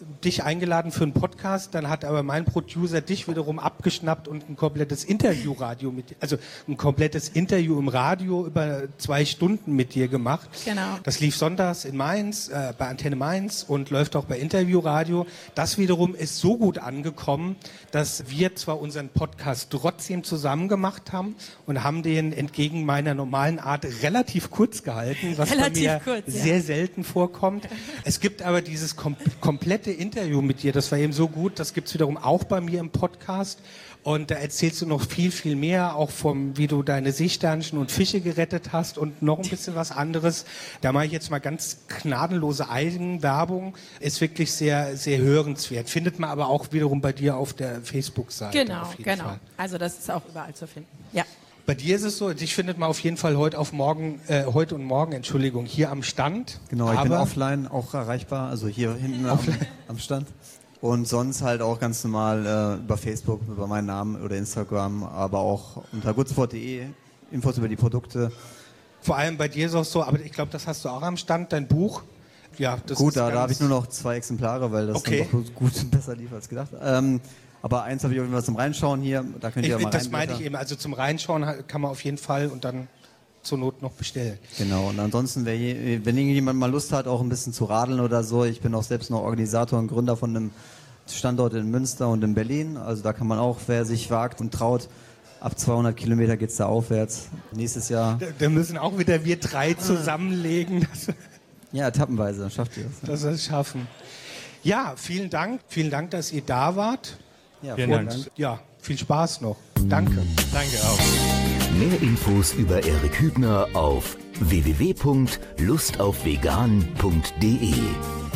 [SPEAKER 3] dich eingeladen für einen Podcast, dann hat aber mein Producer dich wiederum abgeschnappt und ein komplettes Interviewradio mit dir, also ein komplettes Interview im Radio über zwei Stunden mit dir gemacht.
[SPEAKER 5] Genau.
[SPEAKER 3] Das lief sonntags in Mainz, äh, bei Antenne Mainz und läuft auch bei Interviewradio. Das wiederum ist so gut angekommen, dass wir zwar unseren Podcast trotzdem zusammen gemacht haben und haben den entgegen meiner normalen Art relativ kurz gehalten, was
[SPEAKER 5] Relativ
[SPEAKER 3] bei mir
[SPEAKER 5] kurz, ja.
[SPEAKER 3] sehr selten vorkommt. Es gibt aber dieses kom komplette Interview mit dir, das war eben so gut, das gibt's wiederum auch bei mir im Podcast. Und da erzählst du noch viel, viel mehr, auch vom, wie du deine Seesternchen und Fische gerettet hast und noch ein bisschen was anderes. Da mache ich jetzt mal ganz gnadenlose Eigenwerbung. Ist wirklich sehr, sehr hörenswert. Findet man aber auch wiederum bei dir auf der Facebook-Seite.
[SPEAKER 5] Genau,
[SPEAKER 3] auf jeden
[SPEAKER 5] genau.
[SPEAKER 3] Fall.
[SPEAKER 5] Also das ist auch überall zu finden. Ja.
[SPEAKER 3] Bei dir ist es so, dich findet man auf jeden Fall heute auf morgen, äh, heute und morgen, Entschuldigung, hier am Stand.
[SPEAKER 4] Genau, ich
[SPEAKER 3] aber
[SPEAKER 4] bin offline auch erreichbar, also hier hinten am, am Stand. Und sonst halt auch ganz normal äh, über Facebook, über meinen Namen oder Instagram, aber auch unter goodsport punkt de, Infos über die Produkte.
[SPEAKER 3] Vor allem bei dir ist auch so, aber ich glaube, das hast du auch am Stand, dein Buch. Ja, das
[SPEAKER 4] Gut,
[SPEAKER 3] ist
[SPEAKER 4] da, da habe
[SPEAKER 3] ganz-
[SPEAKER 4] ich nur noch zwei Exemplare, weil das
[SPEAKER 3] Okay.
[SPEAKER 4] dann doch gut besser lief als gedacht. Ähm, aber eins habe ich auf jeden Fall zum Reinschauen hier, da könnt ihr
[SPEAKER 3] Ich,
[SPEAKER 4] mal
[SPEAKER 3] das meine ich
[SPEAKER 4] reinblättern.
[SPEAKER 3] eben, also zum Reinschauen kann man auf jeden Fall und dann zur Not noch bestellen.
[SPEAKER 4] Genau, und ansonsten, wer je, wenn irgendjemand mal Lust hat, auch ein bisschen zu radeln oder so, ich bin auch selbst noch Organisator und Gründer von einem Standort in Münster und in Berlin, also da kann man auch, wer sich wagt und traut, ab zweihundert Kilometer geht's da aufwärts. Nächstes Jahr,
[SPEAKER 3] Da, da müssen auch wieder wir drei zusammenlegen, dass,
[SPEAKER 4] ja, etappenweise, dann schafft ihr das.
[SPEAKER 3] dass wir es schaffen. Ja, vielen Dank. Vielen Dank, dass ihr da wart.
[SPEAKER 4] Ja,
[SPEAKER 6] Vielen
[SPEAKER 4] vielen
[SPEAKER 6] Dank.
[SPEAKER 4] Dank.
[SPEAKER 3] Ja, viel Spaß noch. Danke.
[SPEAKER 6] Danke auch.
[SPEAKER 1] Mehr Infos über Erik Hübner auf w w w punkt lust auf vegan punkt de.